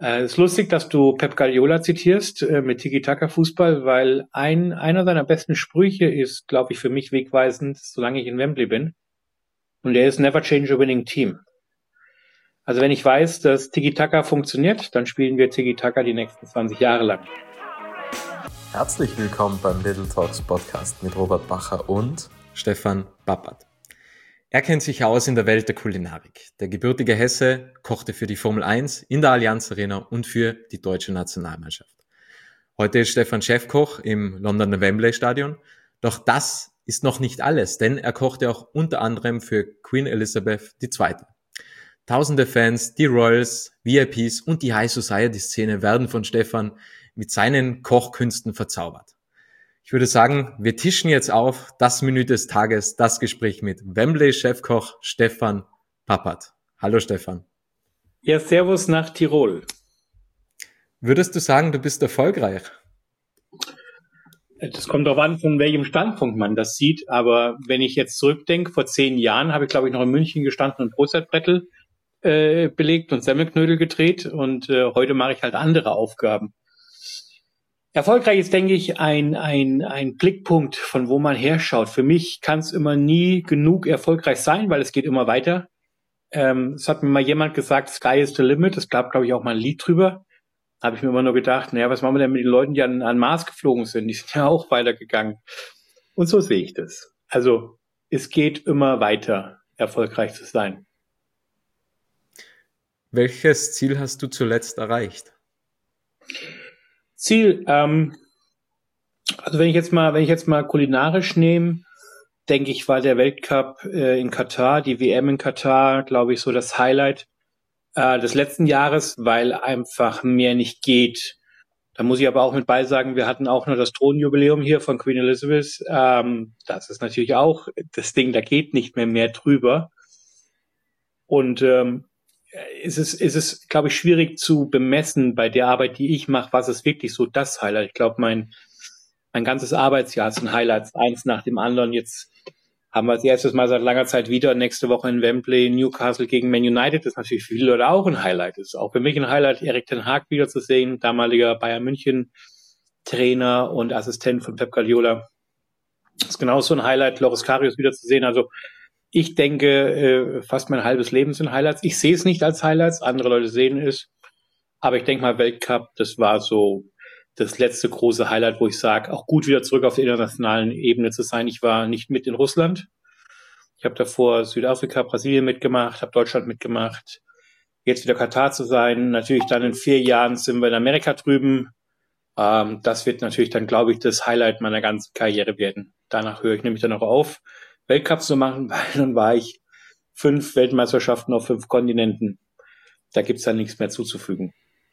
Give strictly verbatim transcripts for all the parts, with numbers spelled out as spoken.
Äh, es ist lustig, dass du Pep Guardiola zitierst äh, mit Tiki-Taka-Fußball, weil ein einer seiner besten Sprüche ist, glaube ich, für mich wegweisend, solange ich in Wembley bin. Und der ist Never change a winning team. Also wenn ich weiß, dass Tiki-Taka funktioniert, dann spielen wir Tiki-Taka die nächsten zwanzig Jahre lang. Herzlich willkommen beim Little Talks Podcast mit Robert Bacher und Stefan Pappert. Er kennt sich aus in der Welt der Kulinarik. Der gebürtige Hesse kochte für die Formel eins in der Allianz Arena und für die deutsche Nationalmannschaft. Heute ist Stefan Chefkoch im Londoner Wembley Stadion. Doch das ist noch nicht alles, denn er kochte auch unter anderem für Queen Elizabeth die Zweite. Tausende Fans, die Royals, V I Ps und die High Society Szene werden von Stefan mit seinen Kochkünsten verzaubert. Ich würde sagen, wir tischen jetzt auf das Menü des Tages, das Gespräch mit Wembley-Chefkoch Stefan Pappert. Hallo Stefan. Ja, servus nach Tirol. Würdest du sagen, du bist erfolgreich? Das kommt darauf an, von welchem Standpunkt man das sieht. Aber wenn ich jetzt zurückdenke, vor zehn Jahren habe ich, glaube ich, noch in München gestanden und Brotzeitbrettel äh, belegt und Semmelknödel gedreht. Und äh, heute mache ich halt andere Aufgaben. Erfolgreich ist, denke ich, ein, ein, ein Blickpunkt, von wo man herschaut. Für mich kann es immer nie genug erfolgreich sein, weil es geht immer weiter. Ähm, es hat mir mal jemand gesagt, Sky is the limit. Es gab, glaube ich, auch mal ein Lied drüber. Da habe ich mir immer nur gedacht, naja, was machen wir denn mit den Leuten, die an, an Mars geflogen sind? Die sind ja auch weitergegangen. Und so sehe ich das. Also es geht immer weiter, erfolgreich zu sein. Welches Ziel hast du zuletzt erreicht? Ziel, ähm, also wenn ich jetzt mal, wenn ich jetzt mal kulinarisch nehme, denke ich, war der Weltcup äh, in Katar, die W M in Katar, glaube ich, so das Highlight äh, des letzten Jahres, weil einfach mehr nicht geht. Da muss ich aber auch mit beisagen, wir hatten auch noch das Thronjubiläum hier von Queen Elizabeth. Ähm, das ist natürlich auch das Ding, da geht nicht mehr mehr drüber. Und ähm, ist es, ist es, glaube ich, schwierig zu bemessen bei der Arbeit, die ich mache, was ist wirklich so das Highlight. Ich glaube, mein, mein ganzes Arbeitsjahr sind Highlights, eins nach dem anderen. Jetzt haben wir als erstes Mal seit langer Zeit wieder nächste Woche in Wembley Newcastle gegen Man United. Das ist natürlich für viele Leute auch ein Highlight. Das ist auch für mich ein Highlight, Erik ten Hag wiederzusehen, damaliger Bayern München Trainer und Assistent von Pep Guardiola. Das ist genauso ein Highlight, Loris Karius wiederzusehen. Also ich denke, fast mein halbes Leben sind Highlights. Ich sehe es nicht als Highlights, andere Leute sehen es. Aber ich denke mal, Weltcup, das war so das letzte große Highlight, wo ich sage, auch gut wieder zurück auf der internationalen Ebene zu sein. Ich war nicht mit in Russland. Ich habe davor Südafrika, Brasilien mitgemacht, habe Deutschland mitgemacht. Jetzt wieder Katar zu sein. Natürlich dann in vier Jahren sind wir in Amerika drüben. Ähm, das wird natürlich dann, glaube ich, das Highlight meiner ganzen Karriere werden. Danach höre ich nämlich dann auch auf, Weltcups zu machen, weil dann war ich fünf Weltmeisterschaften auf fünf Kontinenten. Da gibt's dann nichts mehr zuzufügen.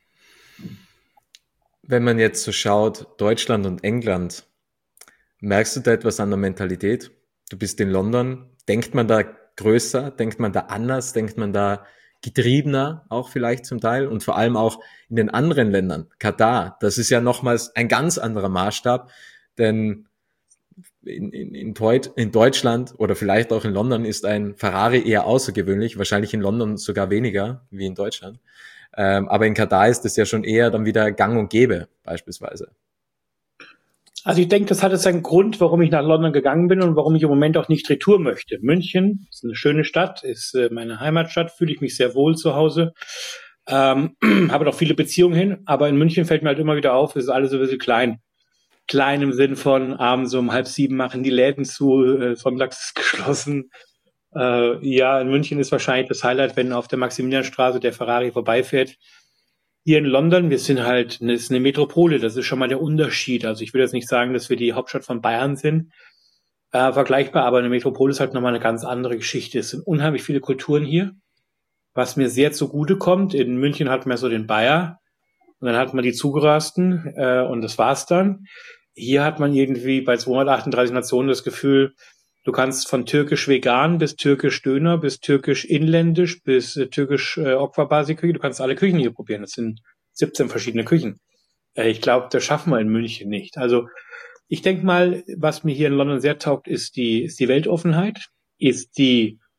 Wenn man jetzt so schaut, Deutschland und England, merkst du da etwas an der Mentalität? Du bist in London. Denkt man da größer? Denkt man da anders? Denkt man da getriebener auch vielleicht zum Teil? Und vor allem auch in den anderen Ländern. Katar, das ist ja nochmals ein ganz anderer Maßstab, denn In, in, in, Deut- in Deutschland oder vielleicht auch in London ist ein Ferrari eher außergewöhnlich, wahrscheinlich in London sogar weniger wie in Deutschland. Ähm, aber in Katar ist es ja schon eher dann wieder gang und gäbe beispielsweise. Also ich denke, das hat jetzt einen Grund, warum ich nach London gegangen bin und warum ich im Moment auch nicht retour möchte. München ist eine schöne Stadt, ist äh, meine Heimatstadt, fühle ich mich sehr wohl zu Hause. Ähm, habe noch viele Beziehungen hin, aber in München fällt mir halt immer wieder auf, es ist alles so ein bisschen klein. Klein im Sinn von abends um halb sieben machen die Läden zu, äh, sonntags ist geschlossen. Äh, ja, in München ist wahrscheinlich das Highlight, wenn auf der Maximilianstraße der Ferrari vorbeifährt. Hier in London, wir sind halt, es ist eine Metropole, das ist schon mal der Unterschied. Also ich will jetzt nicht sagen, dass wir die Hauptstadt von Bayern sind, äh, vergleichbar, aber eine Metropole ist halt nochmal eine ganz andere Geschichte. Es sind unheimlich viele Kulturen hier, was mir sehr zugute kommt. In München hat man so den Bayer, und dann hat man die Zugerasten äh, und das war's dann. Hier hat man irgendwie bei zweihundertachtunddreißig Nationen das Gefühl, du kannst von türkisch vegan bis türkisch Döner bis türkisch inländisch bis äh, türkisch äh, Okvabasi-Küche, du kannst alle Küchen hier probieren. Das sind siebzehn verschiedene Küchen. Äh, ich glaube, das schaffen wir in München nicht. Also ich denke mal, was mir hier in London sehr taugt, ist die, ist die Weltoffenheit, ist die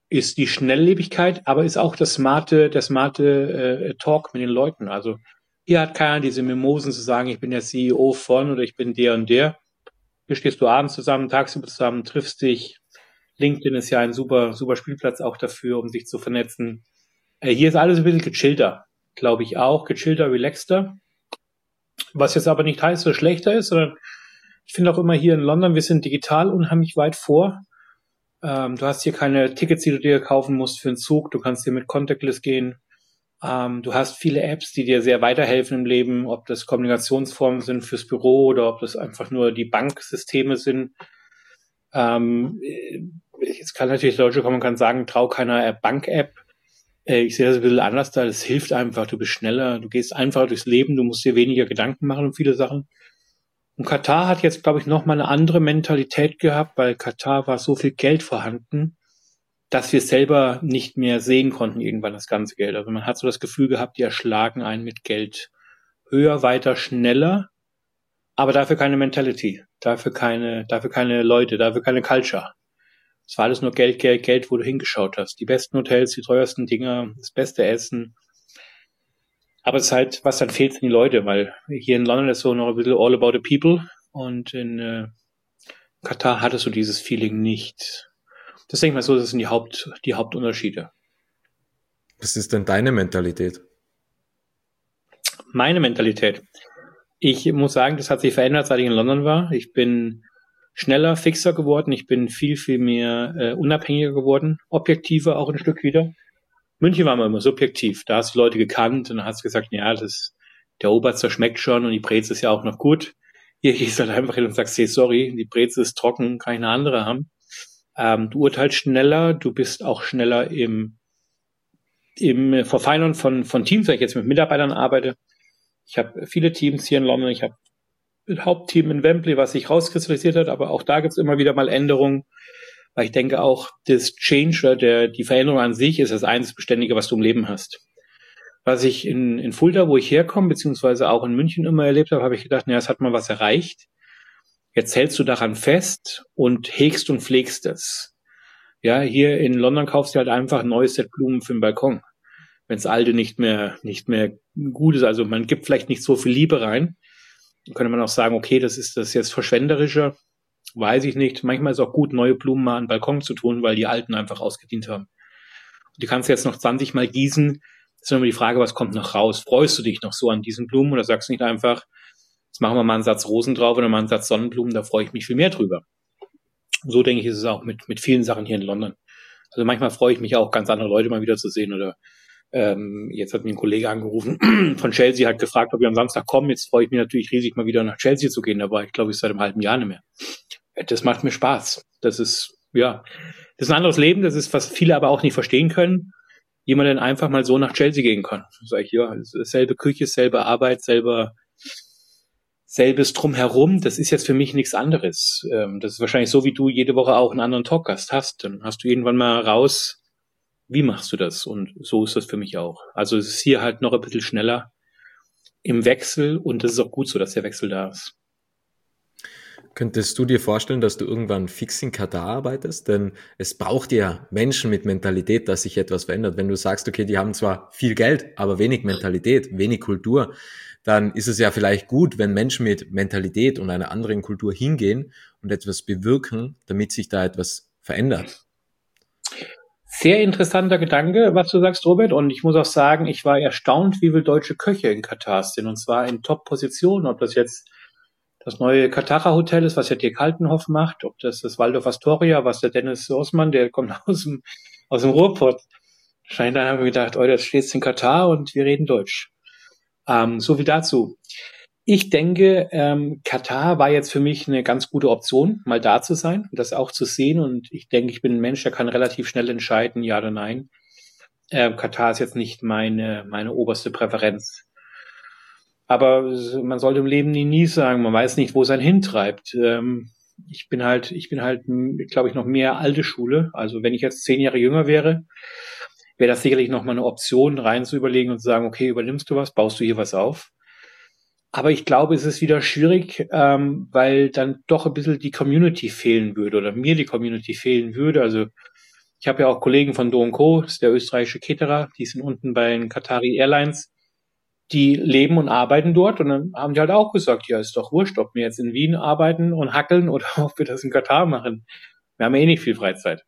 ist die Schnelllebigkeit, aber ist auch das smarte, der smarte äh, Talk mit den Leuten. Also hier hat keiner diese Mimosen zu sagen, ich bin der C E O von oder ich bin der und der. Hier stehst du abends zusammen, tagsüber zusammen, triffst dich. LinkedIn ist ja ein super, super Spielplatz auch dafür, um sich zu vernetzen. Äh, hier ist alles ein bisschen gechillter, glaube ich auch, gechillter, relaxter. Was jetzt aber nicht heißt, dass es schlechter ist, sondern ich finde auch immer hier in London, wir sind digital unheimlich weit vor. Ähm, du hast hier keine Tickets, die du dir kaufen musst für einen Zug. Du kannst hier mit Contactless gehen. Ähm, du hast viele Apps, die dir sehr weiterhelfen im Leben, ob das Kommunikationsformen sind fürs Büro oder ob das einfach nur die Banksysteme sind. Ähm, jetzt kann natürlich der Deutsche kommen und kann sagen, trau keiner Bank-App. Äh, ich sehe das ein bisschen anders da. Das hilft einfach. Du bist schneller. Du gehst einfacher durchs Leben. Du musst dir weniger Gedanken machen um viele Sachen. Und Katar hat jetzt, glaube ich, noch mal eine andere Mentalität gehabt, weil Katar war so viel Geld vorhanden, dass wir selber nicht mehr sehen konnten irgendwann das ganze Geld. Also man hat so das Gefühl gehabt, die erschlagen einen mit Geld höher, weiter, schneller, aber dafür keine Mentality, dafür keine, dafür keine Leute, dafür keine Culture. Es war alles nur Geld, Geld, Geld, wo du hingeschaut hast. Die besten Hotels, die teuersten Dinger, das beste Essen. Aber es ist halt, was dann fehlt, sind die Leute, weil hier in London ist so noch ein bisschen all about the people und in äh, Katar hattest du dieses Feeling nicht. Das denke ich mal so, das sind die Haupt, die Hauptunterschiede. Was ist denn deine Mentalität? Meine Mentalität. Ich muss sagen, das hat sich verändert, seit ich in London war. Ich bin schneller, fixer geworden. Ich bin viel, viel mehr äh, unabhängiger geworden, objektiver auch ein Stück wieder. München war immer subjektiv. Da hast du Leute gekannt und dann hast du gesagt, ja, das, der Oberster schmeckt schon und die Breze ist ja auch noch gut. Hier gehst du halt einfach hin und sagst, hey, sorry, die Breze ist trocken, kann ich eine andere haben. Ähm, du urteilst schneller, du bist auch schneller im, im Verfeinern von, von Teams, wenn ich jetzt mit Mitarbeitern arbeite. Ich habe viele Teams hier in London, ich habe ein Hauptteam in Wembley, was sich rauskristallisiert hat, aber auch da gibt es immer wieder mal Änderungen. Weil ich denke auch, das Change oder der, die Veränderung an sich ist das einzige Beständige, was du im Leben hast. Was ich in, in Fulda, wo ich herkomme, beziehungsweise auch in München immer erlebt habe, habe ich gedacht, naja, es hat mal was erreicht. Jetzt hältst du daran fest und hegst und pflegst es. Ja, hier in London kaufst du halt einfach ein neues Set Blumen für den Balkon. Wenn das alte nicht mehr, nicht mehr gut ist. Also man gibt vielleicht nicht so viel Liebe rein. Dann könnte man auch sagen, okay, das ist das jetzt verschwenderischer. Weiß ich nicht. Manchmal ist es auch gut, neue Blumen mal an den Balkon zu tun, weil die alten einfach ausgedient haben. Und die kannst du jetzt noch zwanzig Mal gießen. Das ist immer die Frage, was kommt noch raus? Freust du dich noch so an diesen Blumen oder sagst du nicht einfach, jetzt machen wir mal einen Satz Rosen drauf oder mal einen Satz Sonnenblumen, da freue ich mich viel mehr drüber. Und so denke ich, ist es auch mit, mit vielen Sachen hier in London. Also manchmal freue ich mich auch, ganz andere Leute mal wieder zu sehen oder ähm, jetzt hat mir ein Kollege angerufen von Chelsea, hat gefragt, ob wir am Samstag kommen. Jetzt freue ich mich natürlich riesig, mal wieder nach Chelsea zu gehen. Da war ich, glaube ich, seit einem halben Jahr nicht mehr. Das macht mir Spaß. Das ist, ja, das ist ein anderes Leben. Das ist, was viele aber auch nicht verstehen können. Jemand, der einfach mal so nach Chelsea gehen kann. Sag ich, ja, selbe Küche, selbe Arbeit, selber, selbes Drumherum. Das ist jetzt für mich nichts anderes. Das ist wahrscheinlich so, wie du jede Woche auch einen anderen Talkgast hast. Dann hast du irgendwann mal raus, wie machst du das? Und so ist das für mich auch. Also es ist hier halt noch ein bisschen schneller im Wechsel und das ist auch gut so, dass der Wechsel da ist. Könntest du dir vorstellen, dass du irgendwann fix in Katar arbeitest? Denn es braucht ja Menschen mit Mentalität, dass sich etwas verändert. Wenn du sagst, okay, die haben zwar viel Geld, aber wenig Mentalität, wenig Kultur, dann ist es ja vielleicht gut, wenn Menschen mit Mentalität und einer anderen Kultur hingehen und etwas bewirken, damit sich da etwas verändert. Sehr interessanter Gedanke, was du sagst, Robert. Und ich muss auch sagen, ich war erstaunt, wie viele deutsche Köche in Katar sind. Und zwar in Top-Positionen, ob das jetzt das neue Katara Hotel ist, was der Dirk Haltenhoff macht, ob das das Waldorf Astoria, was der Dennis Osman, der kommt aus dem, aus dem Ruhrpott. Scheint dann haben wir gedacht, oh, das steht in Katar und wir reden Deutsch. Ähm, so viel dazu. Ich denke, ähm, Katar war jetzt für mich eine ganz gute Option, mal da zu sein und das auch zu sehen. Und ich denke, ich bin ein Mensch, der kann relativ schnell entscheiden, ja oder nein. Ähm, Katar ist jetzt nicht meine, meine oberste Präferenz. Aber man sollte im Leben nie, nie sagen, man weiß nicht, wo es einen hintreibt. Ähm, ich bin halt, ich bin halt, glaube ich, noch mehr alte Schule. Also wenn ich jetzt zehn Jahre jünger wäre, wäre das sicherlich noch mal eine Option, rein zu überlegen und zu sagen, okay, übernimmst du was, baust du hier was auf? Aber ich glaube, es ist wieder schwierig, ähm, weil dann doch ein bisschen die Community fehlen würde oder mir die Community fehlen würde. Also Ich habe ja auch Kollegen von Do und Co., das ist der österreichische Caterer, die sind unten bei den Qatari Airlines, die leben und arbeiten dort und dann haben die halt auch gesagt, ja, ist doch wurscht, ob wir jetzt in Wien arbeiten und hackeln oder ob wir das in Katar machen. Wir haben ja eh nicht viel Freizeit.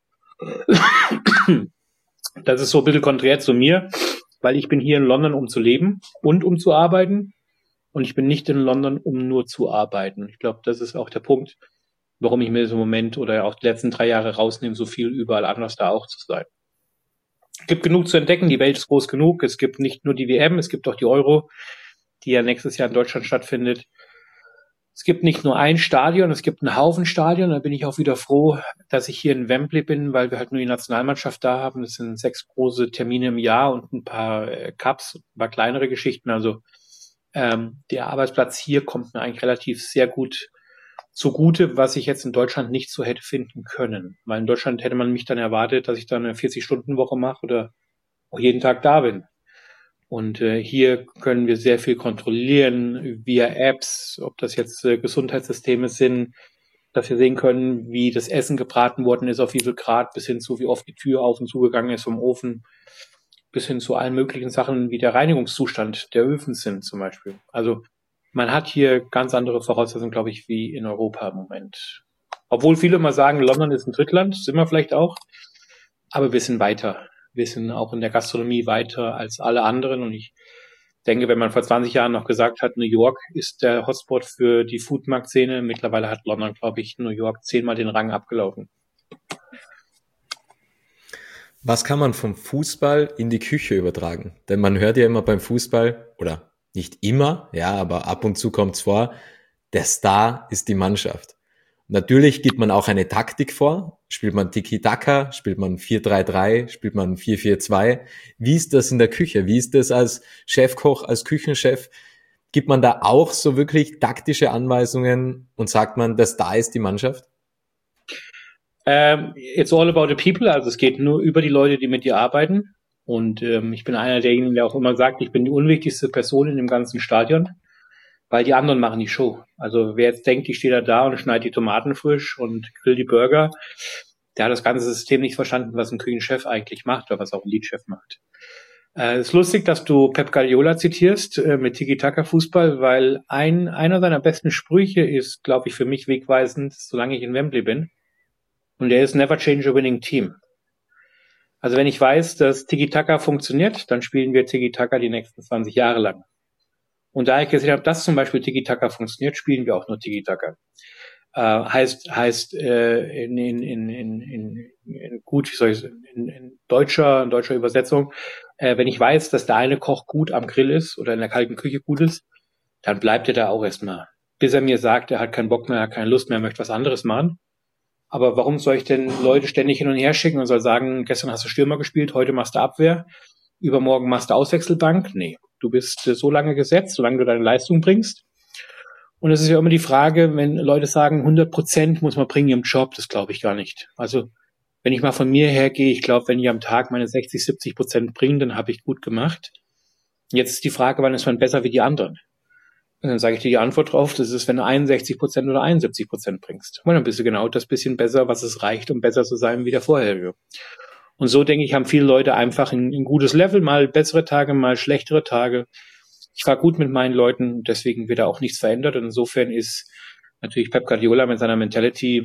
Das ist so ein bisschen konträr zu mir, weil ich bin hier in London, um zu leben und um zu arbeiten und ich bin nicht in London, um nur zu arbeiten. Ich glaube, das ist auch der Punkt, warum ich mir so im Moment oder auch die letzten drei Jahre rausnehme, so viel überall anders da auch zu sein. Es gibt genug zu entdecken, die Welt ist groß genug. Es gibt nicht nur die W M, es gibt auch die Euro, die ja nächstes Jahr in Deutschland stattfindet. Es gibt nicht nur ein Stadion, es gibt einen Haufen Stadion. Da bin ich auch wieder froh, dass ich hier in Wembley bin, weil wir halt nur die Nationalmannschaft da haben. Das sind sechs große Termine im Jahr und ein paar äh, Cups, ein paar kleinere Geschichten. Also ähm, der Arbeitsplatz hier kommt mir eigentlich relativ sehr gut zugute, was ich jetzt in Deutschland nicht so hätte finden können. Weil in Deutschland hätte man mich dann erwartet, dass ich dann eine vierzig-Stunden-Woche mache oder auch jeden Tag da bin. Und äh, hier können wir sehr viel kontrollieren via Apps, ob das jetzt äh, Gesundheitssysteme sind, dass wir sehen können, wie das Essen gebraten worden ist, auf wie viel Grad, bis hin zu wie oft die Tür auf und zugegangen ist vom Ofen, bis hin zu allen möglichen Sachen, wie der Reinigungszustand der Öfen sind zum Beispiel. Also man hat hier ganz andere Voraussetzungen, glaube ich, wie in Europa im Moment. Obwohl viele immer sagen, London ist ein Drittland, sind wir vielleicht auch, aber wir sind weiter. Wir sind auch in der Gastronomie weiter als alle anderen und ich denke, wenn man vor zwanzig Jahren noch gesagt hat, New York ist der Hotspot für die Foodmarkt-Szene, mittlerweile hat London, glaube ich, New York zehnmal den Rang abgelaufen. Was kann man vom Fußball in die Küche übertragen? Denn man hört ja immer beim Fußball, oder nicht immer, ja, aber ab und zu kommt's vor, der Star ist die Mannschaft. Natürlich gibt man auch eine Taktik vor. Spielt man Tiki-Taka, spielt man vier drei drei, spielt man vier vier zwei. Wie ist das in der Küche? Wie ist das als Chefkoch, als Küchenchef? Gibt man da auch so wirklich taktische Anweisungen und sagt man, der Star ist die Mannschaft? Um, it's all about the people. Also es geht nur über die Leute, die mit dir arbeiten. Und ähm, ich bin einer derjenigen, der auch immer sagt, ich bin die unwichtigste Person in dem ganzen Stadion, weil die anderen machen die Show. Also wer jetzt denkt, ich stehe da da und schneide die Tomaten frisch und grill die Burger, der hat das ganze System nicht verstanden, was ein Küchenchef eigentlich macht oder was auch ein Leadchef macht. Es äh, ist lustig, dass du Pep Guardiola zitierst äh, mit Tiki-Taka-Fußball, weil ein einer seiner besten Sprüche ist, glaube ich, für mich wegweisend, solange ich in Wembley bin. Und der ist Never change a winning team. Also wenn ich weiß, dass Tiki-Taka funktioniert, dann spielen wir Tiki-Taka die nächsten zwanzig Jahre lang. Und da ich gesehen habe, dass zum Beispiel Tiki-Taka funktioniert, spielen wir auch nur Tiki-Taka. Äh, heißt heißt äh, in, in, in, in, in gut, wie soll ich in, in deutscher in deutscher Übersetzung, äh, wenn ich weiß, dass der eine Koch gut am Grill ist oder in der kalten Küche gut ist, dann bleibt er da auch erstmal, bis er mir sagt, er hat keinen Bock mehr, er hat keine Lust mehr, er möchte was anderes machen. Aber warum soll ich denn Leute ständig hin und her schicken und soll sagen, gestern hast du Stürmer gespielt, heute machst du Abwehr, übermorgen machst du Auswechselbank? Nee, du bist so lange gesetzt, solange du deine Leistung bringst. Und es ist ja immer die Frage, wenn Leute sagen, hundert Prozent muss man bringen im Job, das glaube ich gar nicht. Also wenn ich mal von mir her gehe, ich glaube, wenn ich am Tag meine sechzig, siebzig Prozent bringe, dann habe ich gut gemacht. Jetzt ist die Frage, wann ist man besser wie die anderen? Und dann sage ich dir die Antwort drauf, das ist, wenn du einundsechzig Prozent oder einundsiebzig Prozent bringst. Und dann bist du genau das bisschen besser, was es reicht, um besser zu sein wie der vorherige. Und so, denke ich, haben viele Leute einfach ein, ein gutes Level, mal bessere Tage, mal schlechtere Tage. Ich war gut mit meinen Leuten, deswegen wird da auch nichts verändert. Und insofern ist natürlich Pep Guardiola mit seiner Mentality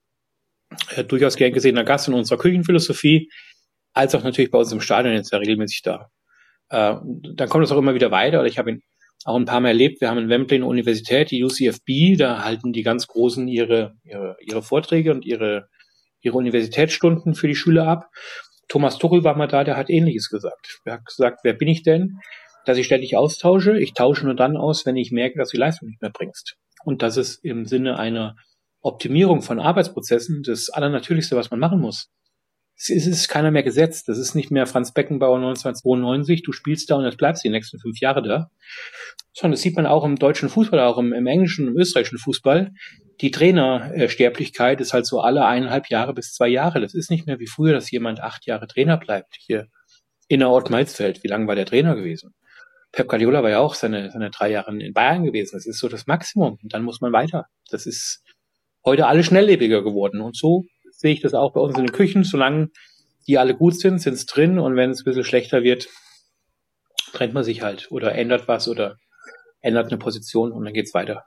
äh, durchaus gern gesehener Gast in unserer Küchenphilosophie, als auch natürlich bei uns im Stadion jetzt ja regelmäßig da. Äh, dann kommt es auch immer wieder weiter. Oder ich habe ihn auch ein paar Mal erlebt. Wir haben in Wembley eine Universität, die U C F B, da halten die ganz Großen ihre, ihre, ihre Vorträge und ihre, ihre Universitätsstunden für die Schüler ab. Thomas Tuchel war mal da, der hat Ähnliches gesagt. Er hat gesagt, wer bin ich denn, dass ich ständig austausche? Ich tausche nur dann aus, wenn ich merke, dass du die Leistung nicht mehr bringst. Und das ist im Sinne einer Optimierung von Arbeitsprozessen das Allernatürlichste, was man machen muss. Es ist keiner mehr gesetzt. Das ist nicht mehr Franz Beckenbauer neunzehnhundertzweiundneunzig. Du spielst da und jetzt bleibst du die nächsten fünf Jahre da. Sondern das sieht man auch im deutschen Fußball, auch im, im englischen, im österreichischen Fußball. Die Trainersterblichkeit ist halt so alle eineinhalb Jahre bis zwei Jahre. Das ist nicht mehr wie früher, dass jemand acht Jahre Trainer bleibt. Hier innerort Malzfeld. Wie lange war der Trainer gewesen? Pep Guardiola war ja auch seine, seine drei Jahre in Bayern gewesen. Das ist so das Maximum. Und dann muss man weiter. Das ist heute alles schnelllebiger geworden. Und so sehe ich das auch bei uns in den Küchen. Solange die alle gut sind, sind es drin und wenn es ein bisschen schlechter wird, trennt man sich halt oder ändert was oder ändert eine Position und dann geht's weiter.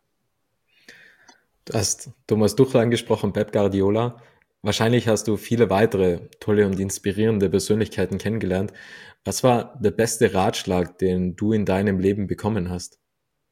Du hast Thomas Tuchel angesprochen, Pep Guardiola. Wahrscheinlich hast du viele weitere tolle und inspirierende Persönlichkeiten kennengelernt. Was war der beste Ratschlag, den du in deinem Leben bekommen hast?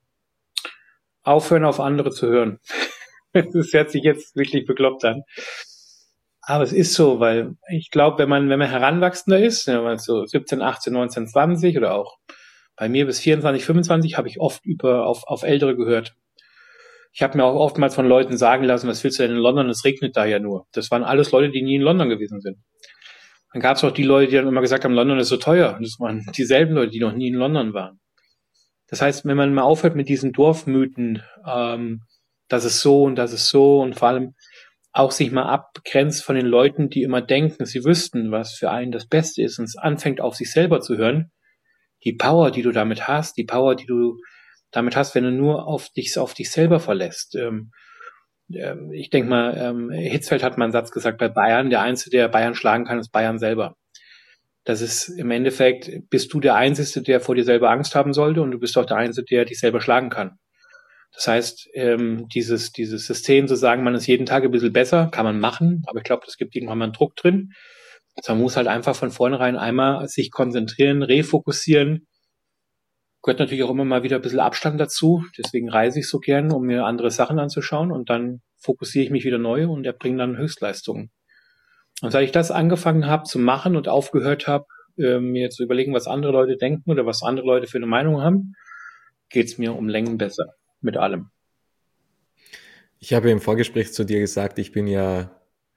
Aufhören, auf andere zu hören. Das hört sich jetzt wirklich bekloppt an. Aber es ist so, weil ich glaube, wenn man, wenn man heranwachsender ist, wenn man so siebzehn, achtzehn, neunzehn, zwanzig oder auch bei mir bis vierundzwanzig, fünfundzwanzig, habe ich oft über auf, auf Ältere gehört. Ich habe mir auch oftmals von Leuten sagen lassen, was willst du denn in London? Es regnet da ja nur. Das waren alles Leute, die nie in London gewesen sind. Dann gab es auch die Leute, die dann immer gesagt haben, London ist so teuer. Und das waren dieselben Leute, die noch nie in London waren. Das heißt, wenn man mal aufhört mit diesen Dorfmythen, ähm, das ist so und das ist so und vor allem auch sich mal abgrenzt von den Leuten, die immer denken, sie wüssten, was für einen das Beste ist und es anfängt auf sich selber zu hören, die Power, die du damit hast, die Power, die du damit hast, wenn du nur auf dich, auf dich selber verlässt. Ähm, ähm, ich denke mal, ähm, Hitzfeld hat mal einen Satz gesagt bei Bayern, der Einzige, der Bayern schlagen kann, ist Bayern selber. Das ist im Endeffekt, bist du der Einzige, der vor dir selber Angst haben sollte und du bist auch der Einzige, der dich selber schlagen kann. Das heißt, ähm, dieses, dieses System zu sagen, man ist jeden Tag ein bisschen besser, kann man machen, aber ich glaube, das gibt irgendwann mal einen Druck drin. Also man muss halt einfach von vornherein einmal sich konzentrieren, refokussieren. Gehört natürlich auch immer mal wieder ein bisschen Abstand dazu. Deswegen reise ich so gern, um mir andere Sachen anzuschauen und dann fokussiere ich mich wieder neu und erbringe dann Höchstleistungen. Und seit ich das angefangen habe zu machen und aufgehört habe, äh, mir zu überlegen, was andere Leute denken oder was andere Leute für eine Meinung haben, geht's mir um Längen besser mit allem. Ich habe im Vorgespräch zu dir gesagt, ich bin ja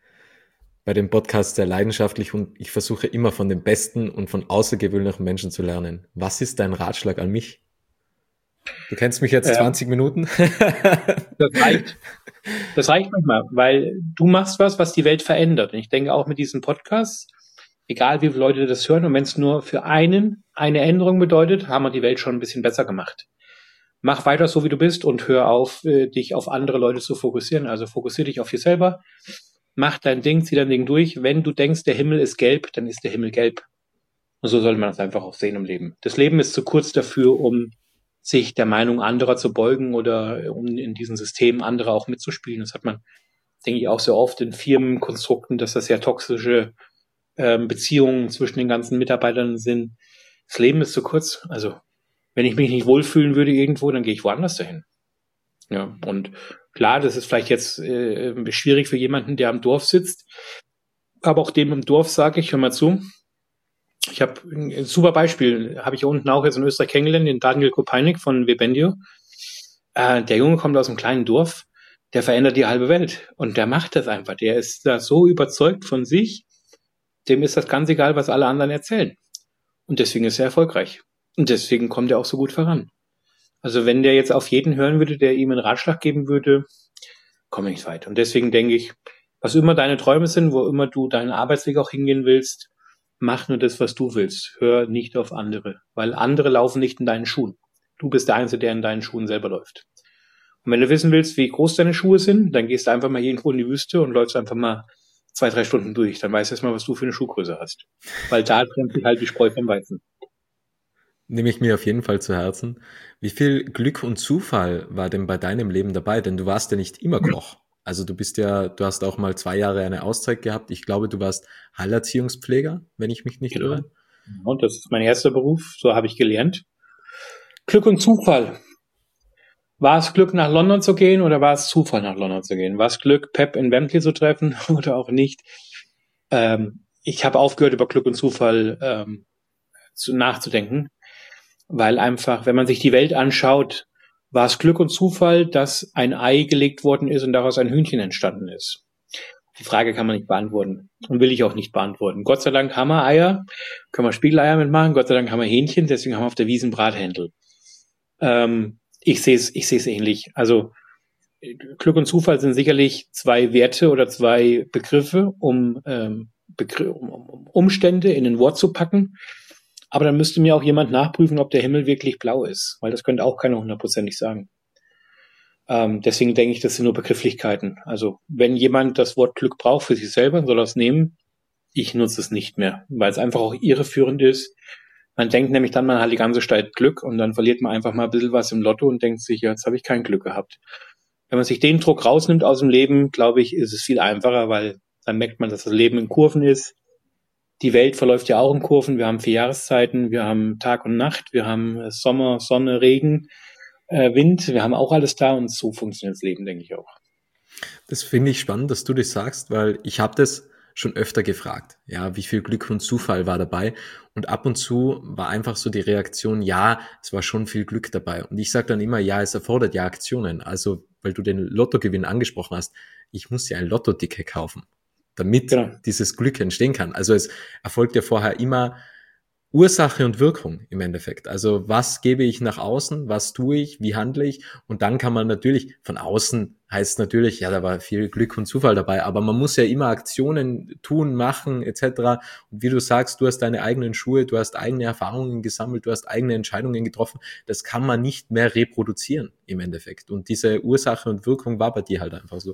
bei dem Podcast sehr leidenschaftlich und ich versuche immer von den besten und von außergewöhnlichen Menschen zu lernen. Was ist dein Ratschlag an mich? Du kennst mich jetzt Ja. zwanzig Minuten. Das reicht. Das reicht manchmal, weil du machst was, was die Welt verändert. Und ich denke auch mit diesem Podcast, egal wie viele Leute das hören, und wenn es nur für einen eine Änderung bedeutet, haben wir die Welt schon ein bisschen besser gemacht. Mach weiter so, wie du bist und hör auf, dich auf andere Leute zu fokussieren. Also fokussier dich auf dich selber, mach dein Ding, zieh dein Ding durch. Wenn du denkst, der Himmel ist gelb, dann ist der Himmel gelb. Und so sollte man das einfach auch sehen im Leben. Das Leben ist zu kurz dafür, um sich der Meinung anderer zu beugen oder um in diesem System anderer auch mitzuspielen. Das hat man, denke ich, auch sehr oft in Firmenkonstrukten, dass das sehr toxische ähm, Beziehungen zwischen den ganzen Mitarbeitern sind. Das Leben ist zu kurz. Also wenn ich mich nicht wohlfühlen würde irgendwo, dann gehe ich woanders dahin. Ja, und klar, das ist vielleicht jetzt äh, schwierig für jemanden, der am Dorf sitzt. Aber auch dem im Dorf sage ich, hör mal zu, ich habe ein super Beispiel, habe ich unten auch jetzt in Österreich kennengelernt, den Daniel Kopeinik von Webendio. Äh, der Junge kommt aus einem kleinen Dorf, der verändert die halbe Welt und der macht das einfach. Der ist da so überzeugt von sich, dem ist das ganz egal, was alle anderen erzählen. Und deswegen ist er erfolgreich. Und deswegen kommt er auch so gut voran. Also wenn der jetzt auf jeden hören würde, der ihm einen Ratschlag geben würde, komme ich nicht weit. Und deswegen denke ich, was immer deine Träume sind, wo immer du deinen Arbeitsweg auch hingehen willst, mach nur das, was du willst. Hör nicht auf andere, weil andere laufen nicht in deinen Schuhen. Du bist der Einzige, der in deinen Schuhen selber läuft. Und wenn du wissen willst, wie groß deine Schuhe sind, dann gehst du einfach mal irgendwo in die Wüste und läufst einfach mal zwei, drei Stunden durch. Dann weißt du erst mal, was du für eine Schuhgröße hast. Weil da trennt sich halt die Spreu vom Weizen. Nehme ich mir auf jeden Fall zu Herzen. Wie viel Glück und Zufall war denn bei deinem Leben dabei? Denn du warst ja nicht immer Koch. Also du bist ja, du hast auch mal zwei Jahre eine Auszeit gehabt. Ich glaube, du warst Heilerziehungspfleger, wenn ich mich nicht Genau. irre. Und das ist mein erster Beruf, so habe ich gelernt. Glück und Zufall. War es Glück, nach London zu gehen oder war es Zufall, nach London zu gehen? War es Glück, Pep in Wembley zu treffen oder auch nicht? Ähm, ich habe aufgehört, über Glück und Zufall ähm, zu, nachzudenken, weil einfach, wenn man sich die Welt anschaut, war es Glück und Zufall, dass ein Ei gelegt worden ist und daraus ein Hühnchen entstanden ist. Die Frage kann man nicht beantworten und will ich auch nicht beantworten. Gott sei Dank haben wir Eier, können wir Spiegeleier mitmachen, Gott sei Dank haben wir Hähnchen, deswegen haben wir auf der Wiesn Brathändel. Ähm, ich sehe es ich sehe es ähnlich. Also Glück und Zufall sind sicherlich zwei Werte oder zwei Begriffe, um, ähm, Begr- um, um Umstände in ein Wort zu packen. Aber dann müsste mir auch jemand nachprüfen, ob der Himmel wirklich blau ist, weil das könnte auch keiner hundertprozentig sagen. Ähm, deswegen denke ich, das sind nur Begrifflichkeiten. Also wenn jemand das Wort Glück braucht für sich selber, soll er es nehmen. ich nutze es nicht mehr, weil es einfach auch irreführend ist. Man denkt nämlich dann, man hat die ganze Zeit Glück und dann verliert man einfach mal ein bisschen was im Lotto und denkt sich, ja, jetzt habe ich kein Glück gehabt. Wenn man sich den Druck rausnimmt aus dem Leben, glaube ich, ist es viel einfacher, weil dann merkt man, dass das Leben in Kurven ist. Die Welt verläuft ja auch in Kurven. Wir haben vier Jahreszeiten, wir haben Tag und Nacht, wir haben Sommer, Sonne, Regen, äh, Wind. Wir haben auch alles da und so funktioniert das Leben, denke ich auch. Das finde ich spannend, dass du das sagst, weil ich habe das schon öfter gefragt, ja, wie viel Glück und Zufall war dabei, und ab und zu war einfach so die Reaktion, ja, es war schon viel Glück dabei, und ich sage dann immer, ja, es erfordert ja Aktionen, also, weil du den Lottogewinn angesprochen hast, ich muss ja ein Lotto-Ticket kaufen, damit genau dieses Glück entstehen kann, also es erfolgt ja vorher immer Ursache und Wirkung im Endeffekt. Also was gebe ich nach außen, was tue ich, wie handle ich, und dann kann man natürlich, von außen heißt natürlich, ja, da war viel Glück und Zufall dabei, aber man muss ja immer Aktionen tun, machen et cetera. Und wie du sagst, du hast deine eigenen Schuhe, du hast eigene Erfahrungen gesammelt, du hast eigene Entscheidungen getroffen, das kann man nicht mehr reproduzieren im Endeffekt. Und diese Ursache und Wirkung war bei dir halt einfach so.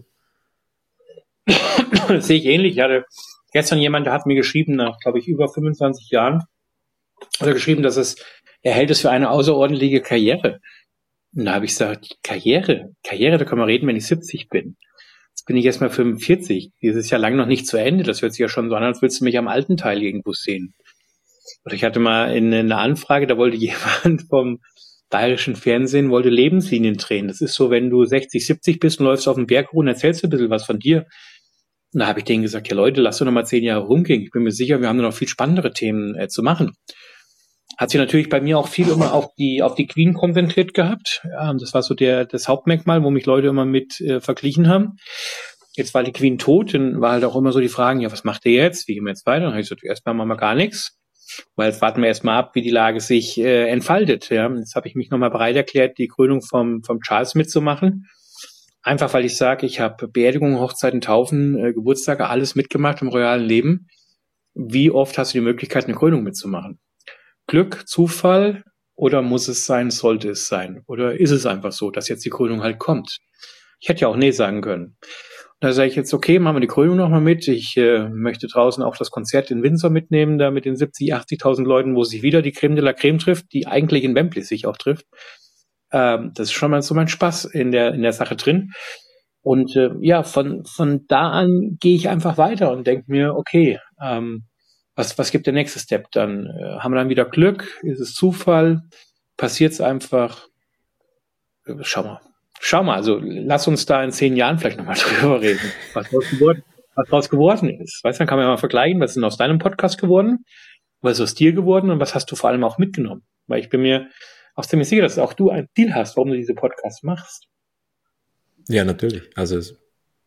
Das sehe ich ähnlich. Ich hatte gestern jemand, der hat mir geschrieben, nach, glaube ich, über fünfundzwanzig Jahren, hat er geschrieben, dass es, er hält es für eine außerordentliche Karriere. Und da habe ich gesagt, Karriere, Karriere, da kann man reden, wenn ich siebzig bin. Jetzt bin ich erst mal fünfundvierzig. Dieses Jahr lang noch nicht zu Ende. Das hört sich ja schon so an, als würdest du mich am alten Teil irgendwo sehen. Oder ich hatte mal in einer Anfrage, da wollte jemand vom bayerischen Fernsehen, wollte Lebenslinien drehen. Das ist so, wenn du sechzig, siebzig bist und läufst auf den Berg hoch und erzählst ein bisschen was von dir. Und da habe ich denen gesagt, ja Leute, lasst doch noch mal zehn Jahre rumgehen. Ich bin mir sicher, wir haben noch viel spannendere Themen äh, zu machen. Hat sich natürlich bei mir auch viel immer auf die auf die Queen konzentriert gehabt. Ja, das war so der das Hauptmerkmal, wo mich Leute immer mit äh, verglichen haben. Jetzt war die Queen tot, dann war halt auch immer so die Fragen, ja, was macht ihr jetzt? Wie gehen wir jetzt weiter? Dann habe ich gesagt, erstmal machen wir gar nichts, weil jetzt warten wir erstmal ab, wie die Lage sich äh, entfaltet. Ja, jetzt habe ich mich nochmal bereit erklärt, die Krönung vom vom Charles mitzumachen. Einfach, weil ich sage, ich habe Beerdigungen, Hochzeiten, Taufen, äh, Geburtstage, alles mitgemacht im royalen Leben. Wie oft hast du die Möglichkeit, eine Krönung mitzumachen? Glück, Zufall, oder muss es sein, sollte es sein? Oder ist es einfach so, dass jetzt die Krönung halt kommt? Ich hätte ja auch nee sagen können. Und da sage ich jetzt, okay, machen wir die Krönung nochmal mit. Ich äh, möchte draußen auch das Konzert in Windsor mitnehmen, da mit den siebzig, achtzigtausend Leuten, wo sich wieder die Creme de la Creme trifft, die eigentlich in Wembley sich auch trifft. Ähm, das ist schon mal so mein Spaß in der in der Sache drin. Und äh, ja, von von da an gehe ich einfach weiter und denke mir, okay, ähm, Was, was gibt der nächste Step dann? Äh, haben wir dann wieder Glück? Ist es Zufall? Passiert es einfach? Äh, schau mal. Schau mal, also lass uns da in zehn Jahren vielleicht nochmal drüber reden, was daraus geworden, was daraus geworden ist. Weißt du, dann kann man ja mal vergleichen, was ist denn aus deinem Podcast geworden? Was ist aus dir geworden? Und was hast du vor allem auch mitgenommen? Weil ich bin mir auch ziemlich sicher, dass auch du ein Ziel hast, warum du diese Podcasts machst. Ja, natürlich. Also es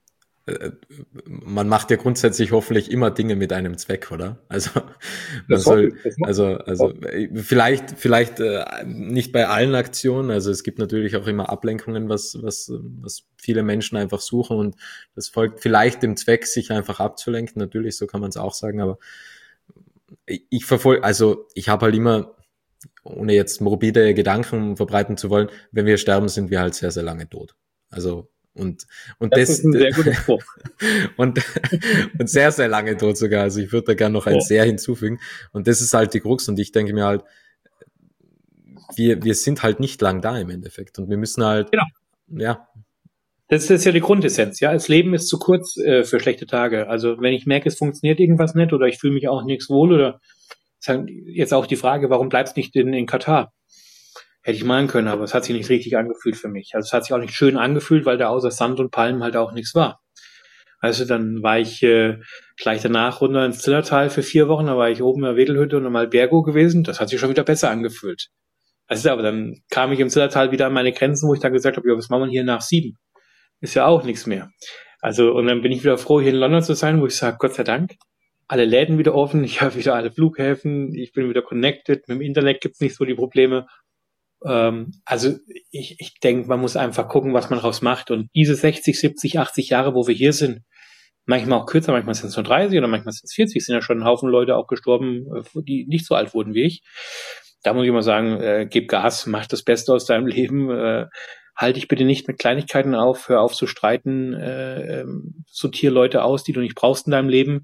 man macht ja grundsätzlich hoffentlich immer Dinge mit einem Zweck, oder? Also man soll, also also vielleicht vielleicht äh, nicht bei allen Aktionen. Also es gibt natürlich auch immer Ablenkungen, was was was viele Menschen einfach suchen, und das folgt vielleicht dem Zweck, sich einfach abzulenken. Natürlich, so kann man es auch sagen. Aber ich verfolge, also ich habe halt immer, ohne jetzt morbide Gedanken verbreiten zu wollen, wenn wir sterben, sind wir halt sehr sehr lange tot. Also Und, und das, das ist ein sehr guter Spruch. und, und sehr, sehr lange tot sogar. Also ich würde da gerne noch ein ja. sehr hinzufügen. Und das ist halt die Krux. Und ich denke mir halt, wir, wir sind halt nicht lang da im Endeffekt. Und wir müssen halt, genau. ja. Das ist ja die Grundessenz, ja. Das Leben ist zu kurz äh, für schlechte Tage. Also wenn ich merke, es funktioniert irgendwas nicht oder ich fühle mich auch nichts wohl, oder jetzt auch die Frage, warum bleibst du nicht in, in Katar? Hätte ich malen können, aber es hat sich nicht richtig angefühlt für mich. Also es hat sich auch nicht schön angefühlt, weil da außer Sand und Palmen halt auch nichts war. Also dann war ich äh, gleich danach runter ins Zillertal für vier Wochen, da war ich oben in der Wedelhütte und nochmal Bergo gewesen. Das hat sich schon wieder besser angefühlt. Also aber dann kam ich im Zillertal wieder an meine Grenzen, wo ich dann gesagt habe, ja, was machen wir hier nach sieben? Ist ja auch nichts mehr. Also und dann bin ich wieder froh, hier in London zu sein, wo ich sage, Gott sei Dank, alle Läden wieder offen, ich habe wieder alle Flughäfen, ich bin wieder connected, mit dem Internet gibt's nicht so die Probleme. Also ich, ich denke, man muss einfach gucken, was man daraus macht. Und diese sechzig, siebzig, achtzig Jahre, wo wir hier sind, manchmal auch kürzer, manchmal sind es nur dreißig oder manchmal sind es vierzig, sind ja schon ein Haufen Leute auch gestorben, die nicht so alt wurden wie ich. Da muss ich immer sagen, äh, gib Gas, mach das Beste aus deinem Leben, äh, halt dich bitte nicht mit Kleinigkeiten auf, hör auf zu streiten, äh, äh, sortier Leute aus, die du nicht brauchst in deinem Leben.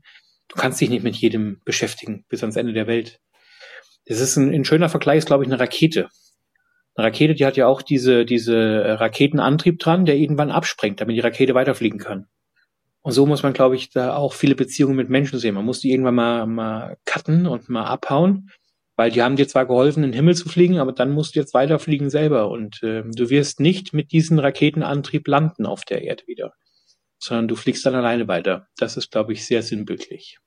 Du kannst dich nicht mit jedem beschäftigen bis ans Ende der Welt. Das ist ein, ein schöner Vergleich, ist, glaube ich, eine Rakete. Eine Rakete, die hat ja auch diese, diese Raketenantrieb dran, der irgendwann abspringt, damit die Rakete weiterfliegen kann. Und so muss man, glaube ich, da auch viele Beziehungen mit Menschen sehen. Man muss die irgendwann mal, mal cutten und mal abhauen, weil die haben dir zwar geholfen, in den Himmel zu fliegen, aber dann musst du jetzt weiterfliegen selber. Und äh, du wirst nicht mit diesem Raketenantrieb landen auf der Erde wieder, sondern du fliegst dann alleine weiter. Das ist, glaube ich, sehr sinnbildlich.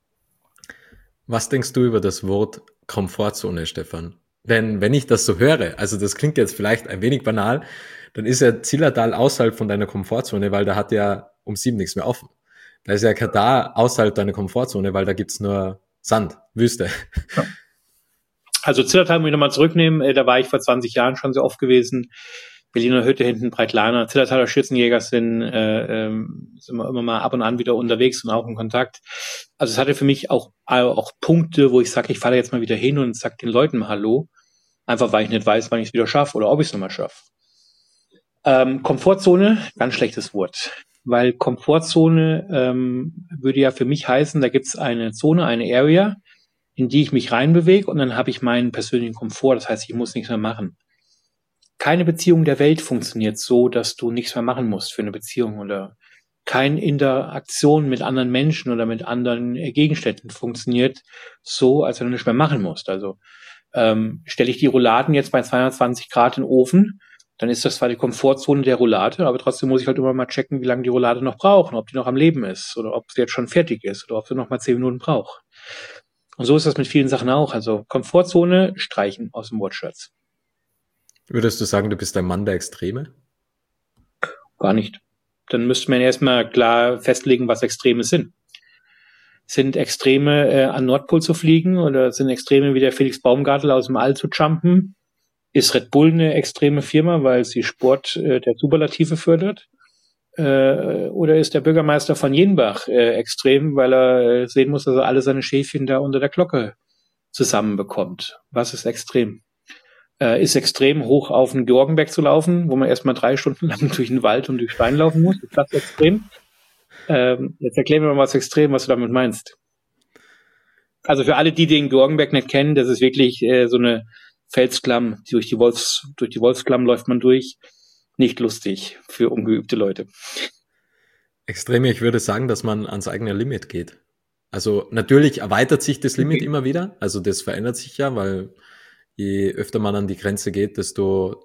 Was denkst du über das Wort Komfortzone, Stefan? Wenn, wenn ich das so höre, also das klingt jetzt vielleicht ein wenig banal, dann ist ja Zillertal außerhalb von deiner Komfortzone, weil da hat ja um sieben nichts mehr offen. Da ist ja Katar außerhalb deiner Komfortzone, weil da gibt's nur Sand, Wüste. Ja. Also Zillertal muss ich nochmal zurücknehmen, da war ich vor zwanzig Jahren schon sehr oft gewesen. Berliner Hütte hinten, Breitlaner, Zillertaler Schützenjäger sind, äh, ähm, sind wir immer mal ab und an wieder unterwegs und auch in Kontakt. Also es hatte für mich auch, auch Punkte, wo ich sage, ich fahre jetzt mal wieder hin und sag den Leuten mal Hallo. Einfach weil ich nicht weiß, wann ich es wieder schaffe oder ob ich es nochmal schaffe. Ähm, Komfortzone, ganz schlechtes Wort. Weil Komfortzone ähm, würde ja für mich heißen, da gibt es eine Zone, eine Area, in die ich mich reinbewege und dann habe ich meinen persönlichen Komfort. Das heißt, ich muss nichts mehr machen. Keine Beziehung der Welt funktioniert so, dass du nichts mehr machen musst für eine Beziehung oder keine Interaktion mit anderen Menschen oder mit anderen Gegenständen funktioniert so, als wenn du nichts mehr machen musst. Also ähm, stelle ich die Rouladen jetzt bei zweihundertzwanzig Grad in den Ofen, dann ist das zwar die Komfortzone der Roulade, aber trotzdem muss ich halt immer mal checken, wie lange die Roulade noch braucht, ob die noch am Leben ist oder ob sie jetzt schon fertig ist oder ob sie noch mal zehn Minuten braucht. Und so ist das mit vielen Sachen auch. Also Komfortzone streichen aus dem Wortschatz. Würdest du sagen, du bist ein Mann der Extreme? Gar nicht. Dann müsste man erstmal klar festlegen, was Extreme sind. Sind Extreme, äh, an Nordpol zu fliegen oder sind Extreme wie der Felix Baumgartl aus dem All zu jumpen? Ist Red Bull eine extreme Firma, weil sie Sport äh, der Superlative fördert? Äh, oder ist der Bürgermeister von Jenbach äh, extrem, weil er äh, sehen muss, dass er alle seine Schäfchen da unter der Glocke zusammenbekommt? Was ist extrem? Äh, ist extrem, hoch auf den Georgenberg zu laufen, wo man erstmal drei Stunden lang durch den Wald und durch Stein laufen muss. Ist das extrem? Ähm, jetzt erklär mir mal, was extrem, was du damit meinst. Also für alle, die den Georgenberg nicht kennen, das ist wirklich äh, so eine Felsklamm, durch die Wolfs, durch die Wolfsklamm läuft man durch. Nicht lustig für ungeübte Leute. Extreme, ich würde sagen, dass man ans eigene Limit geht. Also natürlich erweitert sich das Limit okay. immer wieder. Also das verändert sich ja, weil je öfter man an die Grenze geht, desto,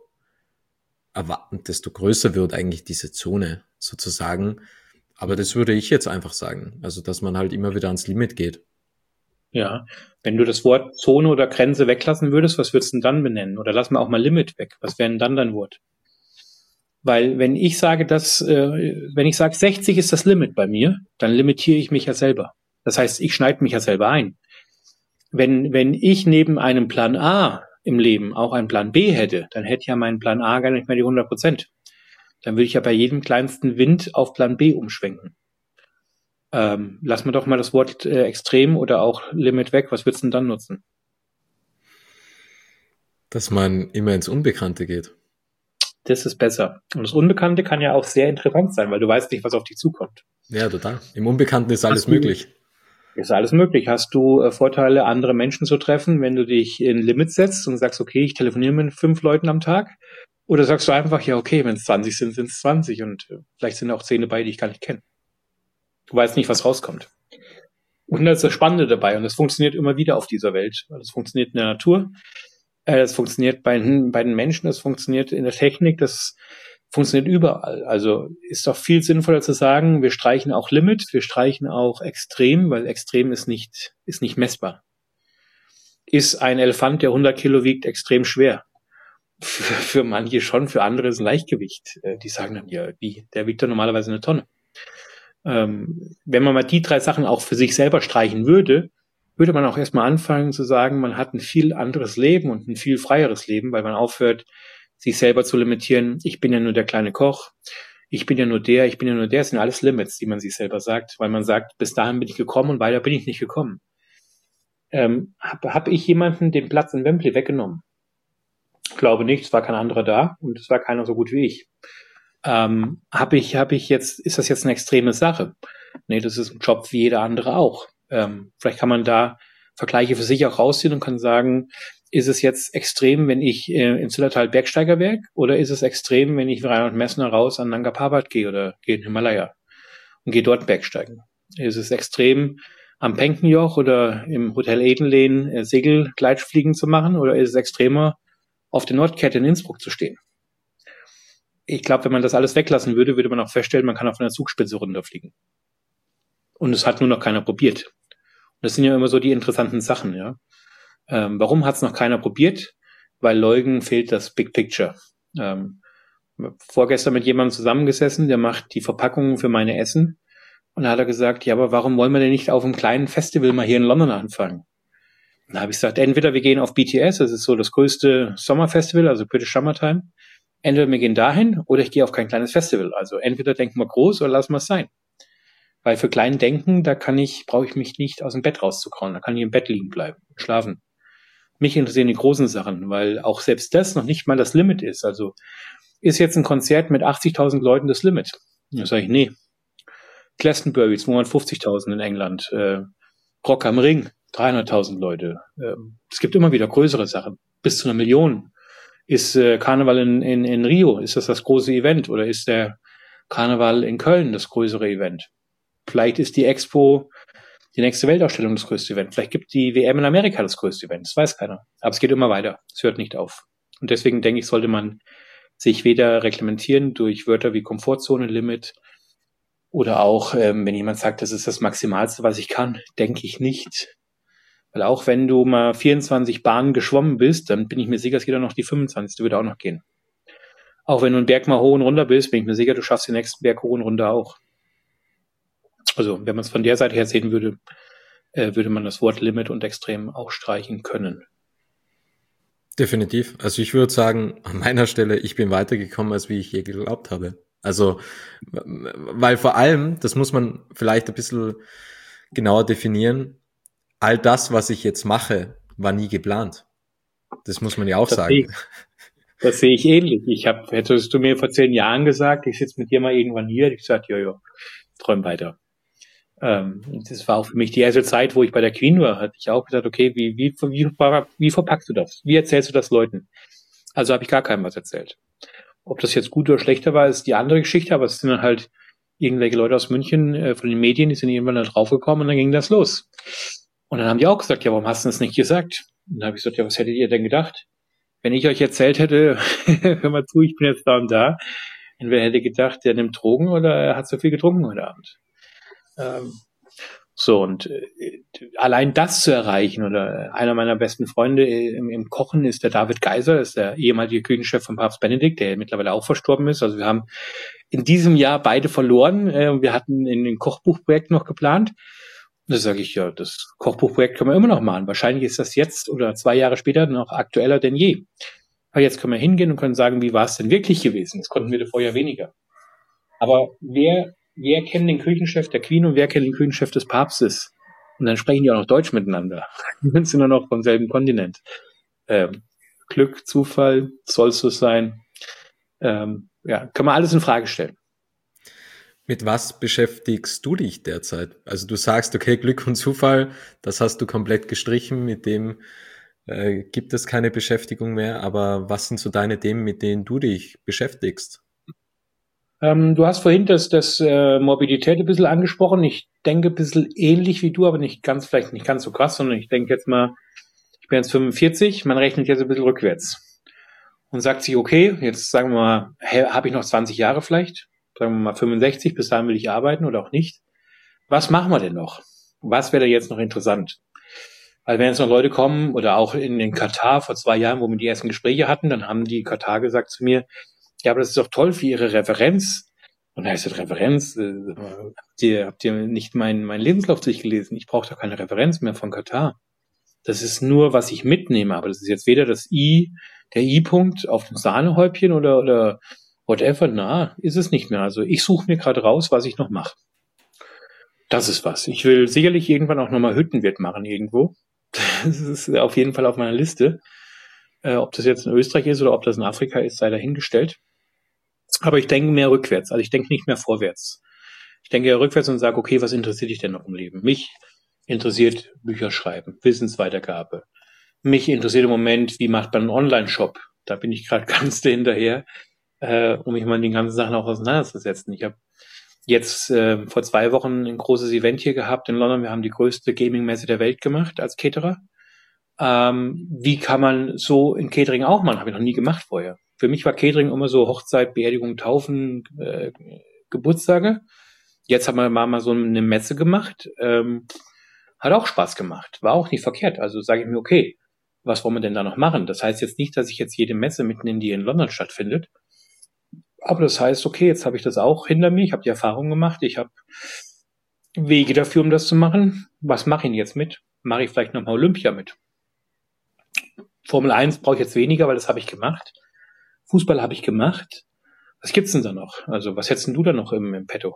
desto größer wird eigentlich diese Zone sozusagen. Aber das würde ich jetzt einfach sagen. Also, dass man halt immer wieder ans Limit geht. Ja, wenn du das Wort Zone oder Grenze weglassen würdest, was würdest du denn dann benennen? Oder lass mal auch mal Limit weg. Was wäre denn dann dein Wort? Weil wenn ich sage, dass, äh, wenn ich sage, sechzig ist das Limit bei mir, dann limitiere ich mich ja selber. Das heißt, ich schneide mich ja selber ein. Wenn, wenn ich neben einem Plan A im Leben auch einen Plan B hätte, dann hätte ja mein Plan A gar nicht mehr die hundert Prozent. Dann würde ich ja bei jedem kleinsten Wind auf Plan B umschwenken. Ähm, lass mal doch mal das Wort äh, extrem oder auch Limit weg. Was würdest du denn dann nutzen? Dass man immer ins Unbekannte geht. Das ist besser. Und das Unbekannte kann ja auch sehr interessant sein, weil du weißt nicht, was auf dich zukommt. Ja, total. Im Unbekannten ist alles möglich. Ist alles möglich. Hast du äh, Vorteile, andere Menschen zu treffen, wenn du dich in Limits setzt und sagst, okay, ich telefoniere mit fünf Leuten am Tag? Oder sagst du einfach, ja, okay, wenn es zwanzig sind, sind es zwanzig und äh, vielleicht sind auch zehn dabei, die ich gar nicht kenne. Du weißt nicht, was rauskommt. Und das ist das Spannende dabei und das funktioniert immer wieder auf dieser Welt. Das funktioniert in der Natur, äh, das funktioniert bei, bei den Menschen, das funktioniert in der Technik, das funktioniert überall. Also ist doch viel sinnvoller zu sagen, wir streichen auch Limit, wir streichen auch Extrem, weil Extrem ist nicht, ist nicht messbar. Ist ein Elefant, der hundert Kilo wiegt, extrem schwer? Für, für manche schon, für andere ist ein Leichtgewicht. Die sagen dann, ja, wie, der wiegt doch normalerweise eine Tonne. Ähm, wenn man mal die drei Sachen auch für sich selber streichen würde, würde man auch erstmal anfangen zu sagen, man hat ein viel anderes Leben und ein viel freieres Leben, weil man aufhört, sich selber zu limitieren. Ich bin ja nur der kleine Koch, ich bin ja nur der, ich bin ja nur der. Das sind alles Limits, die man sich selber sagt, weil man sagt, bis dahin bin ich gekommen und weiter bin ich nicht gekommen. Ähm, Habe hab ich jemanden den Platz in Wembley weggenommen? Ich glaube nicht, es war kein anderer da und es war keiner so gut wie ich. Ähm, habe ich, habe ich jetzt, ist das jetzt eine extreme Sache? Nee, das ist ein Job wie jeder andere auch. Ähm, vielleicht kann man da Vergleiche für sich auch rausziehen und kann sagen, ist es jetzt extrem, wenn ich äh, im Zillertal Bergsteiger wäre, oder ist es extrem, wenn ich wie Reinhold Messner raus an Nanga Parbat gehe oder gehe in den Himalaya und gehe dort Bergsteigen? Ist es extrem, am Penkenjoch oder im Hotel Edenlehn äh, Segelgleitfliegen zu machen, oder ist es extremer, auf der Nordkette in Innsbruck zu stehen? Ich glaube, wenn man das alles weglassen würde, würde man auch feststellen, man kann auf einer Zugspitze runterfliegen. Und es hat nur noch keiner probiert. Und das sind ja immer so die interessanten Sachen, ja. Ähm, warum hat es noch keiner probiert? Weil Leugen fehlt das Big Picture. Ähm, vorgestern mit jemandem zusammengesessen, der macht die Verpackungen für meine Essen. Und da hat er gesagt, ja, aber warum wollen wir denn nicht auf einem kleinen Festival mal hier in London anfangen? Und da habe ich gesagt, entweder wir gehen auf B T S, das ist so das größte Sommerfestival, also British Summertime. Entweder wir gehen dahin oder ich gehe auf kein kleines Festival. Also entweder denken wir groß oder lassen wir es sein. Weil für klein Denken, da kann ich, brauche ich mich nicht aus dem Bett rauszukrauen. Da kann ich im Bett liegen bleiben, schlafen. Mich interessieren die großen Sachen, weil auch selbst das noch nicht mal das Limit ist. Also ist jetzt ein Konzert mit achtzigtausend Leuten das Limit? Da sage ich, nee. Glastonbury, zweihundertfünfzigtausend in England. Äh, Rock am Ring, dreihunderttausend Leute. Äh, es gibt immer wieder größere Sachen. Bis zu einer Million. Ist äh, Karneval in, in, in Rio, ist das das große Event? Oder ist der Karneval in Köln das größere Event? Vielleicht ist die Expo, die nächste Weltausstellung, das größte Event. Vielleicht gibt die W M in Amerika das größte Event. Das weiß keiner. Aber es geht immer weiter. Es hört nicht auf. Und deswegen denke ich, sollte man sich weder reglementieren durch Wörter wie Komfortzone, Limit oder auch, ähm, wenn jemand sagt, das ist das Maximalste, was ich kann, denke ich nicht. Weil auch wenn du mal vierundzwanzig Bahnen geschwommen bist, dann bin ich mir sicher, es geht auch noch die fünfundzwanzig. Würde auch noch gehen. Auch wenn du einen Berg mal hoch und runter bist, bin ich mir sicher, du schaffst den nächsten Berg hoch und runter auch. Also wenn man es von der Seite her sehen würde, äh, würde man das Wort Limit und Extrem auch streichen können. Definitiv. Also ich würde sagen, an meiner Stelle, ich bin weitergekommen, als wie ich je geglaubt habe. Also, weil vor allem, das muss man vielleicht ein bisschen genauer definieren, all das, was ich jetzt mache, war nie geplant. Das muss man ja auch das sagen. Sehe ich, das sehe ich ähnlich. Ich hab, hättest du mir vor zehn Jahren gesagt, ich sitze mit dir mal irgendwann hier, ich sag, ja, ja, träum weiter. Ähm, das war auch für mich die erste Zeit, wo ich bei der Queen war, hatte ich auch gesagt, okay, wie, wie, wie, wie verpackst du das? Wie erzählst du das Leuten? Also habe ich gar keinem was erzählt. Ob das jetzt gut oder schlechter war, ist die andere Geschichte, aber es sind dann halt irgendwelche Leute aus München äh, von den Medien, die sind irgendwann da draufgekommen und dann ging das los. Und dann haben die auch gesagt, ja, warum hast du das nicht gesagt? Und dann habe ich gesagt, ja, was hättet ihr denn gedacht? Wenn ich euch erzählt hätte, hör mal zu, ich bin jetzt da und da, entweder hätte gedacht, der nimmt Drogen oder er hat so viel getrunken heute Abend. Ähm, so, und äh, allein das zu erreichen, oder einer meiner besten Freunde im, im Kochen ist der David Geiser, ist der ehemalige Küchenchef von Papst Benedikt, der mittlerweile auch verstorben ist. Also wir haben in diesem Jahr beide verloren. Äh, wir hatten in den Kochbuchprojekt noch geplant. Da sage ich, ja, das Kochbuchprojekt können wir immer noch machen. Wahrscheinlich ist das jetzt oder zwei Jahre später noch aktueller denn je. Aber jetzt können wir hingehen und können sagen, wie war es denn wirklich gewesen? Das konnten wir vorher weniger. Aber wer Wer kennt den Küchenchef der Queen und wer kennt den Küchenchef des Papstes? Und dann sprechen die auch noch Deutsch miteinander. Wir sind nur noch vom selben Kontinent. Ähm, Glück, Zufall, soll es so sein? Ähm, ja, kann man alles in Frage stellen. Mit was beschäftigst du dich derzeit? Also du sagst, okay, Glück und Zufall, das hast du komplett gestrichen, mit dem äh, gibt es keine Beschäftigung mehr, aber was sind so deine Themen, mit denen du dich beschäftigst? Ähm, du hast vorhin das, das äh, Mobilität ein bisschen angesprochen. Ich denke ein bisschen ähnlich wie du, aber nicht ganz, vielleicht nicht ganz so krass, sondern ich denke jetzt mal, ich bin jetzt fünfundvierzig, man rechnet jetzt ein bisschen rückwärts und sagt sich, okay, jetzt sagen wir mal, hey, habe ich noch zwanzig Jahre vielleicht, sagen wir mal fünfundsechzig, bis dahin will ich arbeiten oder auch nicht. Was machen wir denn noch? Was wäre da jetzt noch interessant? Weil wenn jetzt noch Leute kommen oder auch in den Katar vor zwei Jahren, wo wir die ersten Gespräche hatten, dann haben die Katar gesagt zu mir, ja, aber das ist doch toll für Ihre Referenz. Und da heißt das Referenz, äh, habt ihr, habt ihr nicht meinen mein Lebenslauf durchgelesen? Ich brauche doch keine Referenz mehr von Katar. Das ist nur, was ich mitnehme, aber das ist jetzt weder das I, der I-Punkt auf dem Sahnehäubchen oder, oder whatever. Na, ist es nicht mehr. Also ich suche mir gerade raus, was ich noch mache. Das ist was. Ich will sicherlich irgendwann auch nochmal Hüttenwirt machen irgendwo. Das ist auf jeden Fall auf meiner Liste. Äh, ob das jetzt in Österreich ist oder ob das in Afrika ist, sei dahingestellt. Aber ich denke mehr rückwärts. Also ich denke nicht mehr vorwärts. Ich denke eher rückwärts und sage, okay, was interessiert dich denn noch im Leben? Mich interessiert Bücher schreiben, Wissensweitergabe. Mich interessiert im Moment, wie macht man einen Online-Shop? Da bin ich gerade ganz dahinterher, äh, um mich mal mit den ganzen Sachen auch auseinanderzusetzen. Ich habe jetzt äh, vor zwei Wochen ein großes Event hier gehabt in London. Wir haben die größte Gaming-Messe der Welt gemacht als Caterer. Ähm, wie kann man so in Catering auch machen? Habe ich noch nie gemacht vorher. Für mich war Catering immer so Hochzeit, Beerdigung, Taufen, äh, Geburtstage. Jetzt haben wir mal, mal so eine Messe gemacht. Ähm, hat auch Spaß gemacht. War auch nicht verkehrt. Also sage ich mir, okay, was wollen wir denn da noch machen? Das heißt jetzt nicht, dass ich jetzt jede Messe mitnehme, die in London stattfindet. Aber das heißt, okay, jetzt habe ich das auch hinter mir. Ich habe die Erfahrung gemacht. Ich habe Wege dafür, um das zu machen. Was mache ich denn jetzt mit? Mache ich vielleicht nochmal Olympia mit? Formel eins brauche ich jetzt weniger, weil das habe ich gemacht. Fußball habe ich gemacht. Was gibt's denn da noch? Also was hättest denn du da noch im, im Petto?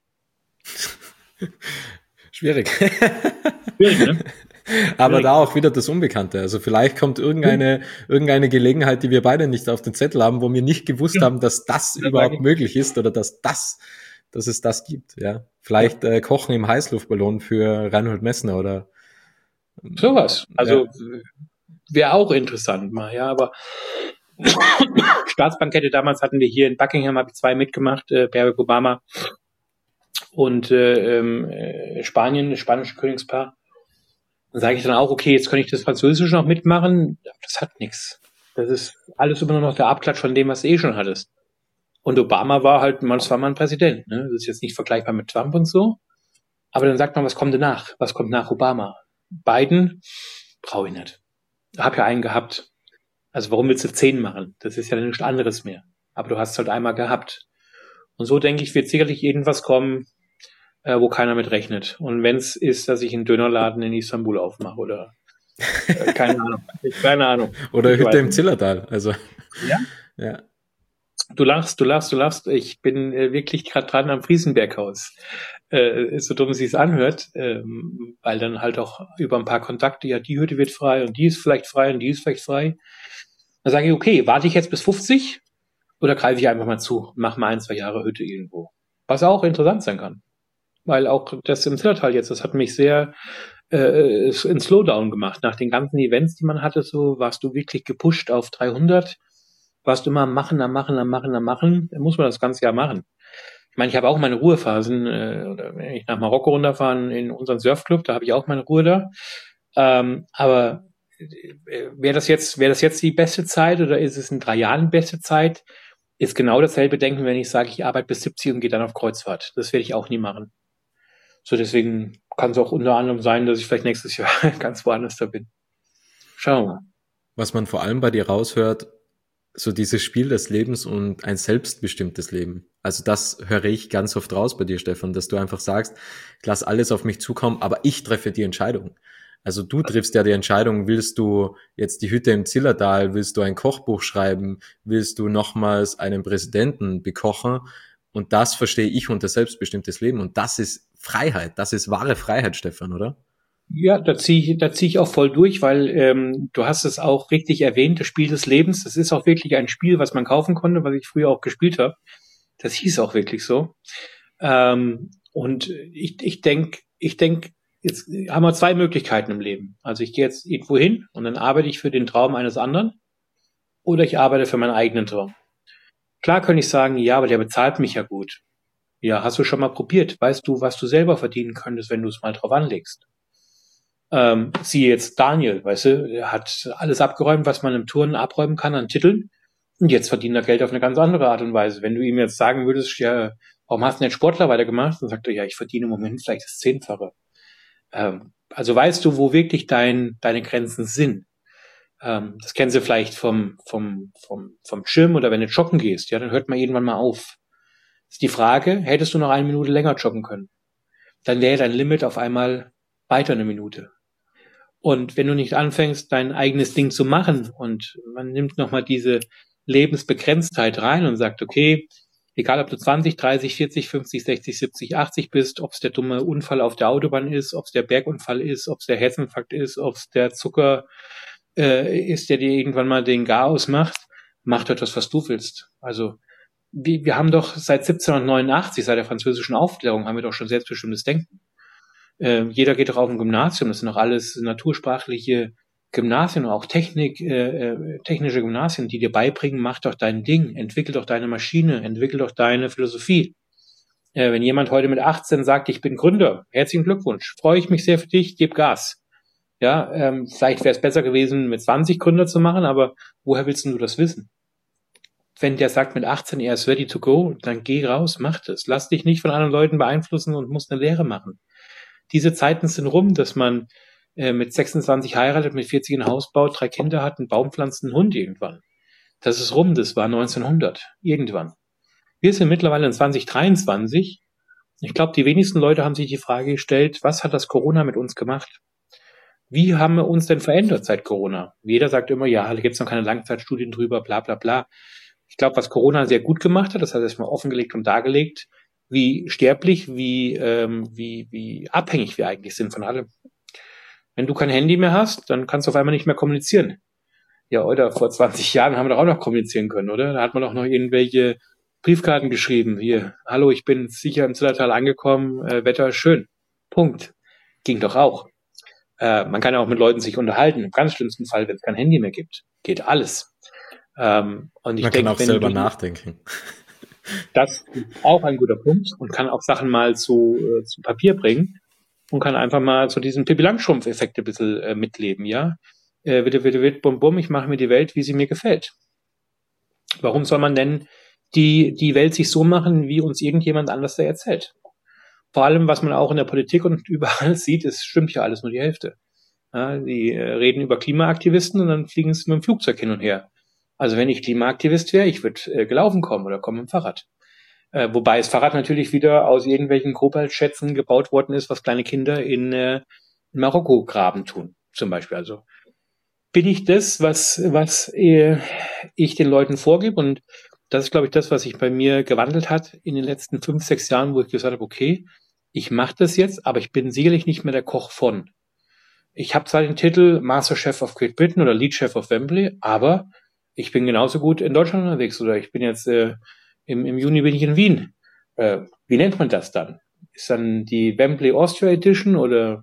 Schwierig. Schwierig, ne? Aber Schwierig. da auch wieder das Unbekannte. Also vielleicht kommt irgendeine, irgendeine Gelegenheit, die wir beide nicht auf den Zettel haben, wo wir nicht gewusst Ja. haben, dass das Ja, überhaupt danke. möglich ist oder dass das, dass es das gibt. Ja, vielleicht äh, Kochen im Heißluftballon für Reinhold Messner oder Sowas. Also ja. wäre auch interessant mal, ja, aber Staatsbankette damals hatten wir hier in Buckingham, habe ich zwei mitgemacht, äh, Barack Obama und äh, äh, Spanien, das spanische Königspaar. Dann sage ich dann auch, okay, jetzt könnte ich das Französische noch mitmachen. Das hat nichts. Das ist alles immer nur noch der Abklatsch von dem, was du eh schon hattest. Und Obama war halt, man, das war mal ein Präsident. Ne? Das ist jetzt nicht vergleichbar mit Trump und so. Aber dann sagt man, was kommt denn nach? Was kommt nach Obama? Biden? Brauche ich nicht. Hab ja einen gehabt. Also warum willst du zehn machen? Das ist ja nichts anderes mehr. Aber du hast es halt einmal gehabt. Und so, denke ich, wird sicherlich irgendwas kommen, äh, wo keiner mit rechnet. Und wenn es ist, dass ich einen Dönerladen in Istanbul aufmache oder äh, keine Ahnung. Keine Ahnung. Oder Ich Hütte weiß im nicht. Zillertal. Also Ja? ja. Du lachst, du lachst, du lachst. Ich bin äh, wirklich gerade dran am Friesenberghaus. Äh, so dumm es sich anhört, ähm, weil dann halt auch über ein paar Kontakte, ja, die Hütte wird frei und die ist vielleicht frei und die ist vielleicht frei. Dann sage ich, okay, warte ich jetzt bis fünfzig oder greife ich einfach mal zu, mache mal ein, zwei Jahre Hütte irgendwo. Was auch interessant sein kann. Weil auch das im Zillertal jetzt, das hat mich sehr äh, in Slowdown gemacht. Nach den ganzen Events, die man hatte, so warst du wirklich gepusht auf dreihundert, warst du immer am Machen, am Machen, am Machen, am Machen. Dann muss man das ganze Jahr machen. Ich meine, ich habe auch meine Ruhephasen, äh, oder wenn ich nach Marokko runterfahren in unseren Surfclub, da habe ich auch meine Ruhe da. Ähm, aber äh, wäre das jetzt, wäre das jetzt die beste Zeit oder ist es in drei Jahren die beste Zeit? Ist genau dasselbe Denken, wenn ich sage, ich arbeite bis siebzig und gehe dann auf Kreuzfahrt. Das werde ich auch nie machen. So, deswegen kann es auch unter anderem sein, dass ich vielleicht nächstes Jahr ganz woanders da bin. Schauen wir mal. Was man vor allem bei dir raushört, so dieses Spiel des Lebens und ein selbstbestimmtes Leben. Also das höre ich ganz oft raus bei dir, Stefan, dass du einfach sagst, ich lass alles auf mich zukommen, aber ich treffe die Entscheidung. Also du triffst ja die Entscheidung, willst du jetzt die Hütte im Zillertal, willst du ein Kochbuch schreiben, willst du nochmals einen Präsidenten bekochen? Und das verstehe ich unter selbstbestimmtes Leben. Und das ist Freiheit, das ist wahre Freiheit, Stefan, oder? Ja, da ziehe ich, da ziehe ich auch voll durch, weil ähm, du hast es auch richtig erwähnt, das Spiel des Lebens, das ist auch wirklich ein Spiel, was man kaufen konnte, was ich früher auch gespielt habe. Das hieß auch wirklich so. Ähm, und ich, ich denke, ich denk, jetzt haben wir zwei Möglichkeiten im Leben. Also ich gehe jetzt irgendwo hin und dann arbeite ich für den Traum eines anderen oder ich arbeite für meinen eigenen Traum. Klar könnte ich sagen, ja, aber der bezahlt mich ja gut. Ja, hast du schon mal probiert? Weißt du, was du selber verdienen könntest, wenn du es mal drauf anlegst? Ähm, siehe jetzt Daniel, weißt du, er hat alles abgeräumt, was man im Turnen abräumen kann an Titeln. Und jetzt verdient er Geld auf eine ganz andere Art und Weise. Wenn du ihm jetzt sagen würdest, ja, warum hast du nicht Sportler weitergemacht? Dann sagt er, ja, ich verdiene im Moment vielleicht das Zehnfache. Ähm, also weißt du, wo wirklich dein, deine Grenzen sind. Ähm, das kennen sie vielleicht vom, vom, vom, vom Gym oder wenn du joggen gehst, ja, dann hört man irgendwann mal auf. Das ist die Frage, hättest du noch eine Minute länger joggen können? Dann wäre dein Limit auf einmal weiter eine Minute. Und wenn du nicht anfängst, dein eigenes Ding zu machen und man nimmt nochmal diese Lebensbegrenztheit rein und sagt, okay, egal ob du zwanzig, dreißig, vierzig, fünfzig, sechzig, siebzig, achtzig bist, ob es der dumme Unfall auf der Autobahn ist, ob es der Bergunfall ist, ob es der Herzinfarkt ist, ob es der Zucker äh, ist, der dir irgendwann mal den Garaus macht, mach doch das, was du willst. Also wir, wir haben doch seit siebzehnhundertneunundachtzig, seit der französischen Aufklärung, haben wir doch schon selbstbestimmtes Denken. Äh, jeder geht doch auf ein Gymnasium, das sind doch alles natursprachliche Gymnasien und auch Technik, äh, äh, technische Gymnasien, die dir beibringen, mach doch dein Ding, entwickel doch deine Maschine, entwickel doch deine Philosophie. Äh, wenn jemand heute mit achtzehn sagt, ich bin Gründer, herzlichen Glückwunsch, freue ich mich sehr für dich, gib Gas. Ja, ähm, vielleicht wäre es besser gewesen, mit zwanzig Gründer zu machen, aber woher willst du das wissen? Wenn der sagt mit achtzehn, er ist ready to go, dann geh raus, mach das. Lass dich nicht von anderen Leuten beeinflussen und musst eine Lehre machen. Diese Zeiten sind rum, dass man äh, mit sechsundzwanzig heiratet, mit vierzig ein Haus baut, drei Kinder hat, einen Baum pflanzt, einen Hund irgendwann. Das ist rum, das war neunzehnhundert, irgendwann. Wir sind mittlerweile in zwanzig dreiundzwanzig. Ich glaube, die wenigsten Leute haben sich die Frage gestellt, was hat das Corona mit uns gemacht? Wie haben wir uns denn verändert seit Corona? Jeder sagt immer, ja, da gibt es noch keine Langzeitstudien drüber, bla bla bla. Ich glaube, was Corona sehr gut gemacht hat, das hat erstmal offengelegt und dargelegt, wie sterblich, wie, ähm, wie, wie abhängig wir eigentlich sind von allem. Wenn du kein Handy mehr hast, dann kannst du auf einmal nicht mehr kommunizieren. Ja, oder vor zwanzig Jahren haben wir doch auch noch kommunizieren können, oder? Da hat man doch noch irgendwelche Briefkarten geschrieben. Hier, hallo, ich bin sicher im Zillertal angekommen, äh, Wetter ist schön. Punkt. Ging doch auch. Äh, man kann ja auch mit Leuten sich unterhalten. Im ganz schlimmsten Fall, wenn es kein Handy mehr gibt, geht alles. Ähm, und ich man denk, kann auch wenn selber du, nachdenken. Das ist auch ein guter Punkt und kann auch Sachen mal zu, äh, zu Papier bringen und kann einfach mal so diesen Pippi-Langstrumpf-Effekt ein bisschen äh, mitleben, ja. Äh, bitte, bitte, bitte, bum, bum, ich mache mir die Welt, wie sie mir gefällt. Warum soll man denn die, die Welt sich so machen, wie uns irgendjemand anders da erzählt? Vor allem, was man auch in der Politik und überall sieht, es stimmt ja alles nur die Hälfte. Ja, die äh, reden über Klimaaktivisten und dann fliegen sie mit dem Flugzeug hin und her. Also wenn ich Klimaaktivist wäre, ich würde äh, gelaufen kommen oder komme mit dem Fahrrad. Äh, wobei das Fahrrad natürlich wieder aus irgendwelchen Kobaltschätzen gebaut worden ist, was kleine Kinder in, äh, in Marokko graben tun, zum Beispiel. Also bin ich das, was, was äh, ich den Leuten vorgebe, und das ist, glaube ich, das, was sich bei mir gewandelt hat in den letzten fünf, sechs Jahren, wo ich gesagt habe, okay, ich mache das jetzt, aber ich bin sicherlich nicht mehr der Koch von. Ich habe zwar den Titel Master Chef of Great Britain oder Lead Chef of Wembley, aber ich bin genauso gut in Deutschland unterwegs, oder ich bin jetzt äh, im, im Juni bin ich in Wien. Äh, wie nennt man das dann? Ist dann die Wembley Austria Edition oder?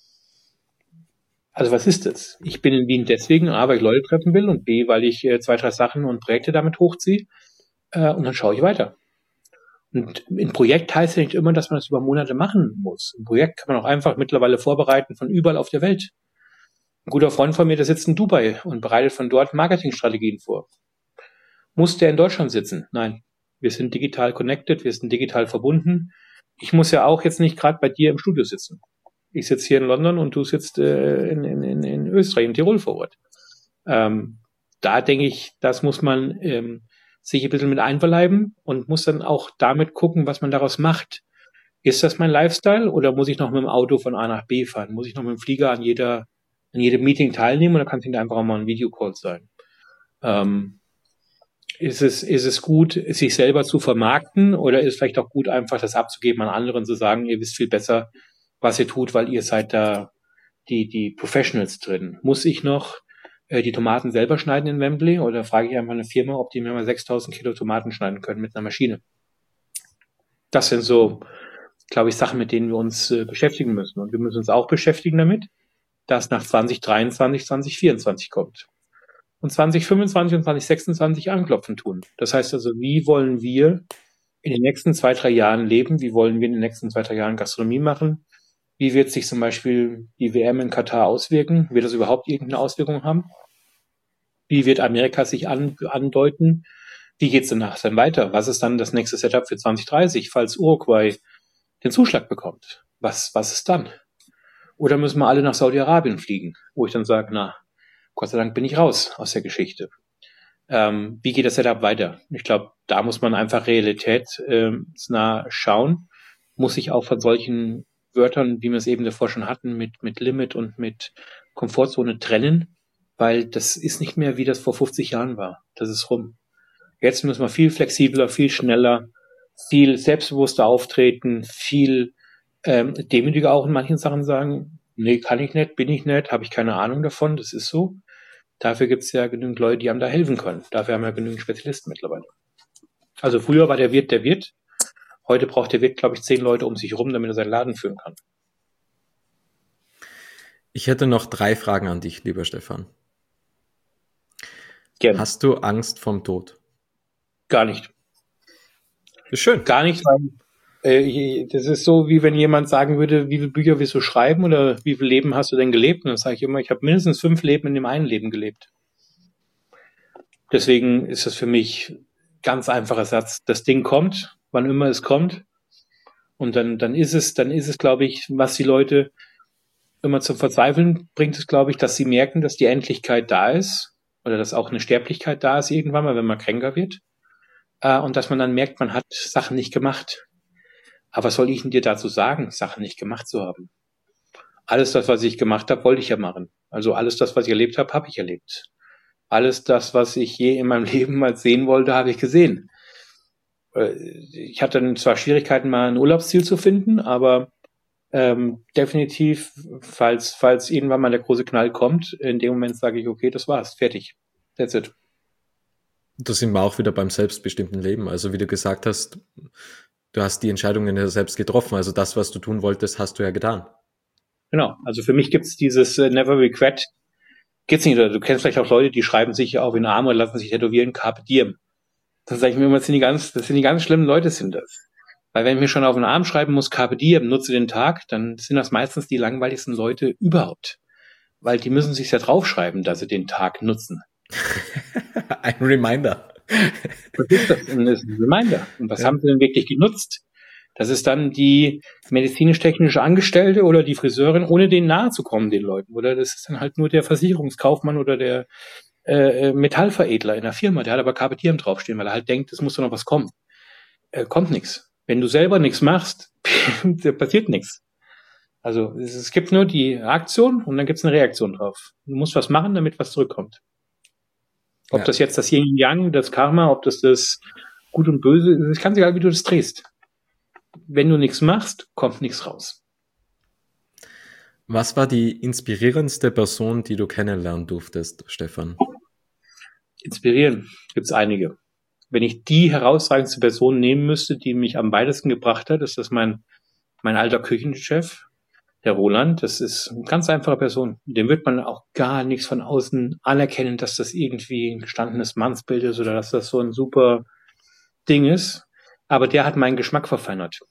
Also was ist das? Ich bin in Wien deswegen, A, weil ich Leute treffen will, und B, weil ich äh, zwei, drei Sachen und Projekte damit hochziehe, äh, und dann schaue ich weiter. Und ein Projekt heißt ja nicht immer, dass man das über Monate machen muss. Ein Projekt kann man auch einfach mittlerweile vorbereiten von überall auf der Welt. Ein guter Freund von mir, der sitzt in Dubai und bereitet von dort Marketingstrategien vor. Muss der in Deutschland sitzen? Nein. Wir sind digital connected, wir sind digital verbunden. Ich muss ja auch jetzt nicht gerade bei dir im Studio sitzen. Ich sitze hier in London und du sitzt äh, in, in, in Österreich, in Tirol vor Ort. Ähm, da denke ich, das muss man ähm, sich ein bisschen mit einverleiben und muss dann auch damit gucken, was man daraus macht. Ist das mein Lifestyle, oder muss ich noch mit dem Auto von A nach B fahren? Muss ich noch mit dem Flieger an jeder an jedem Meeting teilnehmen, oder kann es einfach auch mal ein Videocall sein? Ähm, ist es, ist es gut, sich selber zu vermarkten, oder ist es vielleicht auch gut, einfach das abzugeben an anderen, zu sagen, ihr wisst viel besser, was ihr tut, weil ihr seid da die, die Professionals drin? Muss ich noch äh, die Tomaten selber schneiden in Wembley, oder frage ich einfach eine Firma, ob die mir mal sechstausend Kilo Tomaten schneiden können mit einer Maschine? Das sind so, glaube ich, Sachen, mit denen wir uns äh, beschäftigen müssen. Und wir müssen uns auch beschäftigen damit, das nach zwanzig dreiundzwanzig, zwanzig vierundzwanzig kommt. Und zwanzig fünfundzwanzig und zwanzig sechsundzwanzig anklopfen tun. Das heißt also, wie wollen wir in den nächsten zwei, drei Jahren leben? Wie wollen wir in den nächsten zwei, drei Jahren Gastronomie machen? Wie wird sich zum Beispiel die W M in Katar auswirken? Wird das überhaupt irgendeine Auswirkung haben? Wie wird Amerika sich an, andeuten? Wie geht es danach dann weiter? Was ist dann das nächste Setup für zwanzig dreißig, falls Uruguay den Zuschlag bekommt? Was, was ist dann? Oder müssen wir alle nach Saudi-Arabien fliegen, wo ich dann sage, na, Gott sei Dank bin ich raus aus der Geschichte. Ähm, wie geht das Setup weiter? Ich glaube, da muss man einfach realitätsnah schauen, muss sich auch von solchen Wörtern, wie wir es eben davor schon hatten, mit, mit Limit und mit Komfortzone trennen, weil das ist nicht mehr, wie das vor fünfzig Jahren war. Das ist rum. Jetzt müssen wir viel flexibler, viel schneller, viel selbstbewusster auftreten, viel ähm, demütiger auch in manchen Sachen sagen, nee, kann ich nicht, bin ich nicht, habe ich keine Ahnung davon, das ist so. Dafür gibt es ja genügend Leute, die einem da helfen können. Dafür haben wir genügend Spezialisten mittlerweile. Also früher war der Wirt der Wirt. Heute braucht der Wirt, glaube ich, zehn Leute um sich rum, damit er seinen Laden führen kann. Ich hätte noch drei Fragen an dich, lieber Stefan. Gerne. Hast du Angst vom Tod? Gar nicht. Ist schön. Gar nicht, weil äh, das ist so, wie wenn jemand sagen würde, wie viele Bücher willst du schreiben oder wie viele Leben hast du denn gelebt? Und dann sage ich immer, ich habe mindestens fünf Leben in dem einen Leben gelebt. Deswegen ist das für mich ganz einfacher Satz. Das Ding kommt, wann immer es kommt. Und dann, dann ist es, dann ist es, glaube ich, was die Leute immer zum Verzweifeln bringt, es, glaube ich, dass sie merken, dass die Endlichkeit da ist oder dass auch eine Sterblichkeit da ist irgendwann mal, wenn man kränker wird. Äh, und dass man dann merkt, man hat Sachen nicht gemacht. Aber was soll ich denn dir dazu sagen, Sachen nicht gemacht zu haben? Alles das, was ich gemacht habe, wollte ich ja machen. Also alles das, was ich erlebt habe, habe ich erlebt. Alles das, was ich je in meinem Leben mal sehen wollte, habe ich gesehen. Ich hatte dann zwar Schwierigkeiten, mal ein Urlaubsziel zu finden, aber ähm, definitiv, falls falls irgendwann mal der große Knall kommt, in dem Moment sage ich, okay, das war's, fertig. That's it. Da sind wir auch wieder beim selbstbestimmten Leben. Also wie du gesagt hast, du hast die Entscheidungen ja selbst getroffen. Also das, was du tun wolltest, hast du ja getan. Genau. Also für mich gibt's dieses äh, Never Regret. Gibt's nicht. Oder du kennst vielleicht auch Leute, die schreiben sich auf den Arm oder lassen sich tätowieren, Carpe Diem. Dann sage ich mir immer, das sind die ganz, das sind die ganz schlimmen Leute, sind das. Weil wenn ich mir schon auf den Arm schreiben muss, Carpe Diem, nutze den Tag, dann sind das meistens die langweiligsten Leute überhaupt. Weil die müssen sich ja draufschreiben, dass sie den Tag nutzen. Ein Reminder. Was ist das? Das ist ein Reminder. Und was Ja. haben sie denn wirklich genutzt? Das ist dann die medizinisch-technische Angestellte oder die Friseurin, ohne denen nahe zu kommen, den Leuten. Oder das ist dann halt nur der Versicherungskaufmann oder der äh, Metallveredler in der Firma. Der hat aber Carpe Diem draufstehen, weil er halt denkt, es muss doch noch was kommen. Äh, kommt nichts. Wenn du selber nichts machst, da passiert nichts. Also es, es gibt nur die Aktion und dann gibt es eine Reaktion drauf. Du musst was machen, damit was zurückkommt. Ob Ja. das jetzt das Yin und Yang, das Karma, ob das das Gut und Böse ist, es kann sich halt, wie du das drehst. Wenn du nichts machst, kommt nichts raus. Was war die inspirierendste Person, die du kennenlernen durftest, Stefan? Inspirieren gibt's einige. Wenn ich die herausragendste Person nehmen müsste, die mich am weitesten gebracht hat, ist das mein, mein alter Küchenchef, der Roland. Das ist eine ganz einfache Person. Dem wird man auch gar nichts von außen anerkennen, dass das irgendwie ein gestandenes Mannsbild ist oder dass das so ein super Ding ist. Aber der hat meinen Geschmack verfeinert.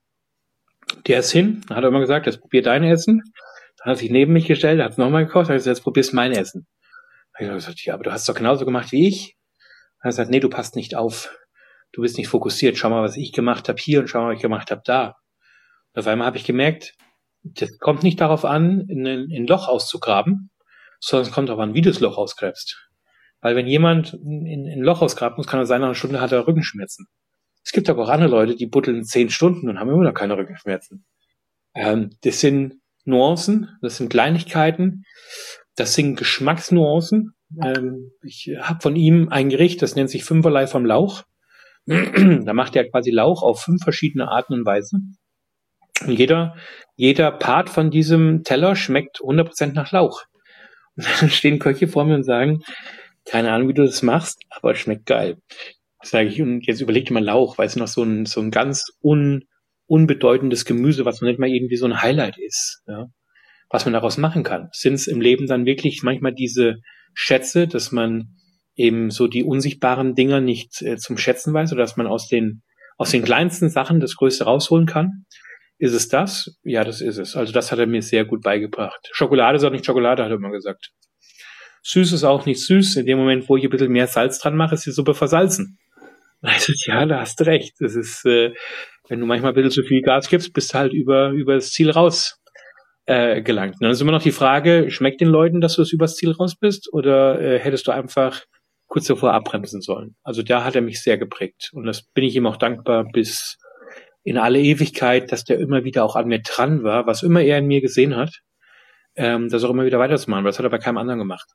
Der ist hin, hat er immer gesagt, jetzt probier dein Essen. Dann hat er sich neben mich gestellt, hat es nochmal gekocht, hat gesagt, jetzt probierst mein Essen. Dann habe ich gesagt, ja, aber du hast es doch genauso gemacht wie ich. Dann hat er gesagt, nee, du passt nicht auf. Du bist nicht fokussiert. Schau mal, was ich gemacht habe hier und schau mal, was ich gemacht habe da. Und auf einmal habe ich gemerkt, das kommt nicht darauf an, in ein, in ein Loch auszugraben, sondern es kommt darauf an, wie du das Loch ausgräbst. Weil wenn jemand in, in ein Loch ausgraben muss, kann er sein, nach einer Stunde hat er Rückenschmerzen. Es gibt aber auch andere Leute, die buddeln zehn Stunden und haben immer noch keine Rückenschmerzen. Ähm, das sind Nuancen, das sind Kleinigkeiten, das sind Geschmacksnuancen. Ähm, ich habe von ihm ein Gericht, das nennt sich Fünferlei vom Lauch. Da macht er quasi Lauch auf fünf verschiedene Arten und Weisen. Und jeder, jeder Part von diesem Teller schmeckt hundert Prozent nach Lauch. Und dann stehen Köche vor mir und sagen, keine Ahnung, wie du das machst, aber es schmeckt geil. Sage ich, und jetzt überleg dir mal Lauch, weil es noch so ein, so ein ganz un, unbedeutendes Gemüse, was noch nicht mal irgendwie so ein Highlight ist, ja, was man daraus machen kann. Sind es im Leben dann wirklich manchmal diese Schätze, dass man eben so die unsichtbaren Dinger nicht äh, zum Schätzen weiß oder dass man aus den, aus den kleinsten Sachen das Größte rausholen kann? Ist es das? Ja, das ist es. Also das hat er mir sehr gut beigebracht. Schokolade ist auch nicht Schokolade, hat er immer gesagt. Süß ist auch nicht süß. In dem Moment, wo ich ein bisschen mehr Salz dran mache, ist die Suppe versalzen. Also, ja, da hast du recht. Das ist, äh, wenn du manchmal ein bisschen zu viel Gas gibst, bist du halt über, über das Ziel raus äh, gelangt. Und dann ist immer noch die Frage, schmeckt den Leuten, dass du es übers Ziel raus bist, oder äh, hättest du einfach kurz davor abbremsen sollen? Also da hat er mich sehr geprägt. Und das bin ich ihm auch dankbar bis in alle Ewigkeit, dass der immer wieder auch an mir dran war, was immer er in mir gesehen hat, ähm, das auch immer wieder weiterzumachen. Das hat er bei keinem anderen gemacht.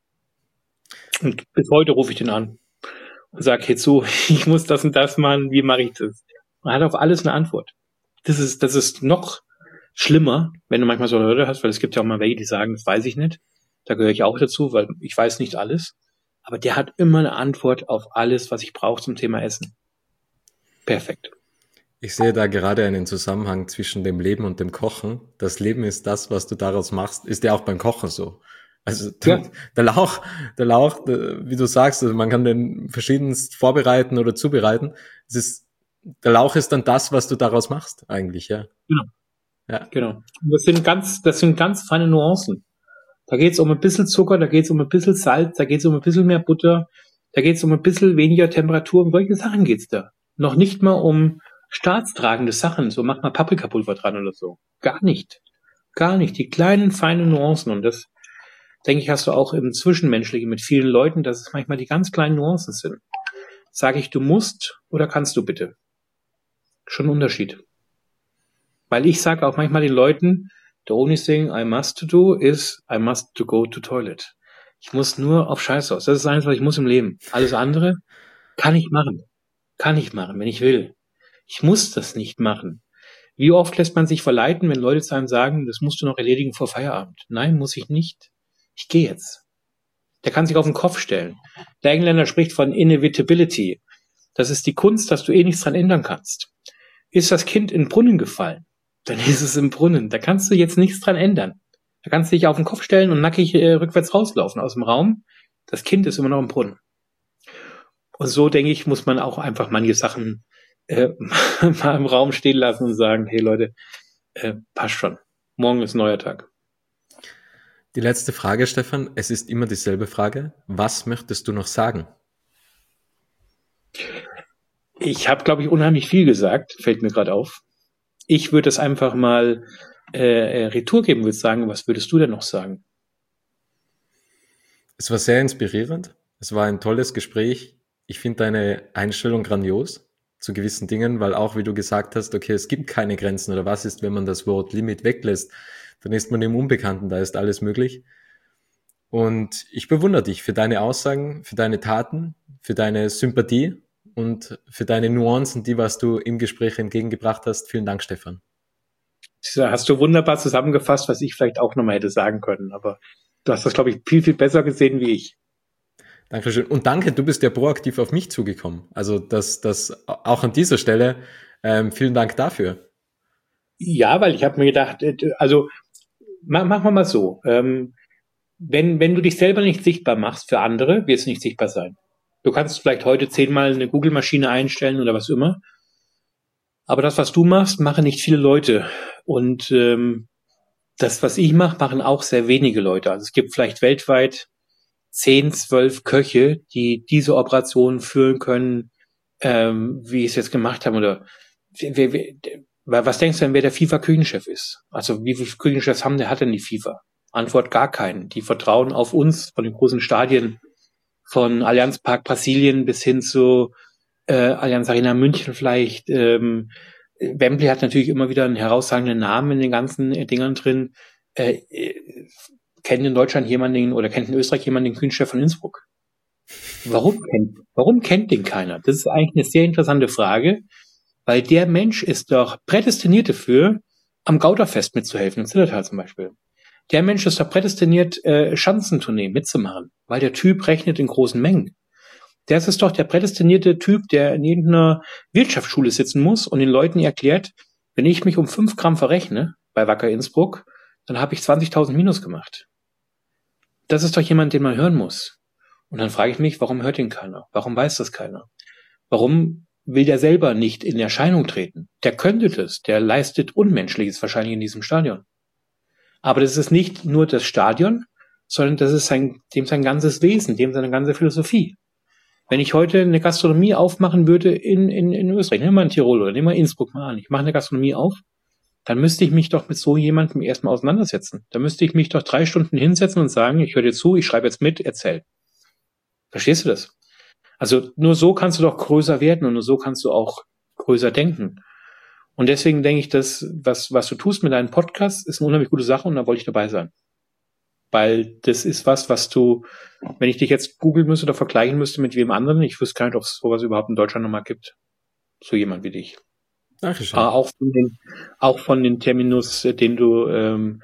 Und bis heute rufe ich den an und sage, hey so, ich muss das und das machen, wie mache ich das? Und er hat auf alles eine Antwort. Das ist, das ist noch schlimmer, wenn du manchmal so Leute hast, weil es gibt ja auch mal welche, die sagen, das weiß ich nicht. Da gehöre ich auch dazu, weil ich weiß nicht alles. Aber der hat immer eine Antwort auf alles, was ich brauche zum Thema Essen. Perfekt. Ich sehe da gerade einen Zusammenhang zwischen dem Leben und dem Kochen. Das Leben ist das, was du daraus machst, ist ja auch beim Kochen so. Also Ja, der Lauch, der Lauch, der, wie du sagst, also man kann den verschiedenst vorbereiten oder zubereiten. Es ist, der Lauch ist dann das, was du daraus machst, eigentlich, ja. genau, Ja. genau. Und Das sind ganz, das sind ganz feine Nuancen. Da geht's um ein bisschen Zucker, da geht's um ein bisschen Salz, da geht's um ein bisschen mehr Butter, da geht's um ein bisschen weniger Temperatur, um solche Sachen geht's da. Noch nicht mal um staatstragende Sachen, so mach mal Paprikapulver dran oder so. Gar nicht. Gar nicht. Die kleinen, feinen Nuancen. Und das, denke ich, hast du auch im Zwischenmenschlichen mit vielen Leuten, dass es manchmal die ganz kleinen Nuancen sind. Sage ich, du musst oder kannst du bitte? Schon ein Unterschied. Weil ich sage auch manchmal den Leuten, the only thing I must do is I must to go to toilet. Ich muss nur auf Scheiße aus. Das ist eines, was ich muss im Leben. Alles andere kann ich machen. Kann ich machen, wenn ich will. Ich muss das nicht machen. Wie oft lässt man sich verleiten, wenn Leute zu einem sagen, das musst du noch erledigen vor Feierabend? Nein, muss ich nicht. Ich gehe jetzt. Der kann sich auf den Kopf stellen. Der Engländer spricht von Inevitability. Das ist die Kunst, dass du eh nichts dran ändern kannst. Ist das Kind in den Brunnen gefallen, dann ist es im Brunnen. Da kannst du jetzt nichts dran ändern. Da kannst du dich auf den Kopf stellen und nackig äh, rückwärts rauslaufen aus dem Raum. Das Kind ist immer noch im Brunnen. Und so, denke ich, muss man auch einfach manche Sachen äh, mal im Raum stehen lassen und sagen, hey Leute, äh, passt schon. Morgen ist ein neuer Tag. Die letzte Frage, Stefan. Es ist immer dieselbe Frage. Was möchtest du noch sagen? Ich habe, glaube ich, unheimlich viel gesagt, fällt mir gerade auf. Ich würde es einfach mal äh, Retour geben, würde sagen, was würdest du denn noch sagen? Es war sehr inspirierend. Es war ein tolles Gespräch. Ich finde deine Einstellung grandios zu gewissen Dingen, weil auch, wie du gesagt hast, okay, es gibt keine Grenzen oder was ist, wenn man das Wort Limit weglässt, dann ist man im Unbekannten, da ist alles möglich. Und ich bewundere dich für deine Aussagen, für deine Taten, für deine Sympathie und für deine Nuancen, die, was du im Gespräch entgegengebracht hast. Vielen Dank, Stefan. Hast du wunderbar zusammengefasst, was ich vielleicht auch nochmal hätte sagen können, aber du hast das, glaube ich, viel, viel besser gesehen wie ich. Dankeschön. Und danke, du bist ja proaktiv auf mich zugekommen. Also das, das auch an dieser Stelle, ähm, vielen Dank dafür. Ja, weil ich habe mir gedacht, also mach, machen wir mal so, ähm, wenn, wenn du dich selber nicht sichtbar machst für andere, wirst du nicht sichtbar sein. Du kannst vielleicht heute zehnmal eine Google-Maschine einstellen oder was immer, aber das, was du machst, machen nicht viele Leute. Und ähm, das, was ich mache, machen auch sehr wenige Leute. Also es gibt vielleicht weltweit zehn, zwölf Köche, die diese Operationen führen können, ähm, wie ich es jetzt gemacht habe. Oder wer, wer, was denkst du denn, wer der FIFA-Küchenchef ist? Also wie viele Küchenchefs haben der, hat denn die FIFA? Antwort gar keinen. Die vertrauen auf uns von den großen Stadien, von Allianz Park Brasilien bis hin zu äh, Allianz Arena München vielleicht. Ähm, Wembley hat natürlich immer wieder einen herausragenden Namen in den ganzen äh, Dingern drin. Äh, äh, kennt in Deutschland jemanden oder kennt in Österreich jemanden den Küchenchef von Innsbruck? Warum kennt, warum kennt den keiner? Das ist eigentlich eine sehr interessante Frage, weil der Mensch ist doch prädestiniert dafür, am Gauderfest mitzuhelfen, im Zillertal zum Beispiel. Der Mensch ist doch prädestiniert, äh, Schanzentournee mitzumachen, weil der Typ rechnet in großen Mengen. Der ist doch der prädestinierte Typ, der in irgendeiner Wirtschaftsschule sitzen muss und den Leuten erklärt, wenn ich mich um fünf Gramm verrechne bei Wacker Innsbruck, dann habe ich zwanzigtausend Minus gemacht. Das ist doch jemand, den man hören muss. Und dann frage ich mich, warum hört ihn keiner? Warum weiß das keiner? Warum will der selber nicht in Erscheinung treten? Der könnte das, der leistet Unmenschliches wahrscheinlich in diesem Stadion. Aber das ist nicht nur das Stadion, sondern das ist sein, dem sein ganzes Wesen, dem seine ganze Philosophie. Wenn ich heute eine Gastronomie aufmachen würde in, in, in Österreich, nehmen wir mal in Tirol oder nehmen wir Innsbruck mal an, ich mache eine Gastronomie auf, dann müsste ich mich doch mit so jemandem erstmal auseinandersetzen. Da müsste ich mich doch drei Stunden hinsetzen und sagen, ich höre dir zu, ich schreibe jetzt mit, erzähl. Verstehst du das? Also nur so kannst du doch größer werden und nur so kannst du auch größer denken. Und deswegen denke ich, dass was, was du tust mit deinem Podcast, ist eine unheimlich gute Sache und da wollte ich dabei sein. Weil das ist was, was du, wenn ich dich jetzt googeln müsste oder vergleichen müsste mit wem anderen, ich wüsste gar nicht, ob es sowas überhaupt in Deutschland nochmal gibt. So jemand wie dich. Dankeschön. Aber auch von den, auch von den Terminus, den du, ähm,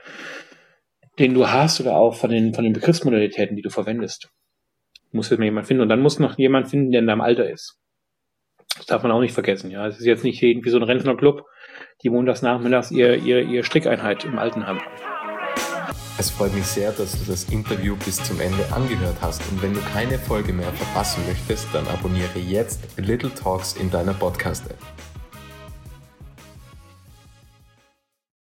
den du hast oder auch von den, von den Begriffsmodalitäten, die du verwendest. Muss jetzt mal jemand finden. Und dann muss noch jemand finden, der in deinem Alter ist. Das darf man auch nicht vergessen. Ja, es ist jetzt nicht irgendwie so ein Rentnerclub, die montags nachmittags ihr, ihr, ihr Strickeinheit im Altenheim haben. Es freut mich sehr, dass du das Interview bis zum Ende angehört hast. Und wenn du keine Folge mehr verpassen möchtest, dann abonniere jetzt Little Talks in deiner Podcast-App.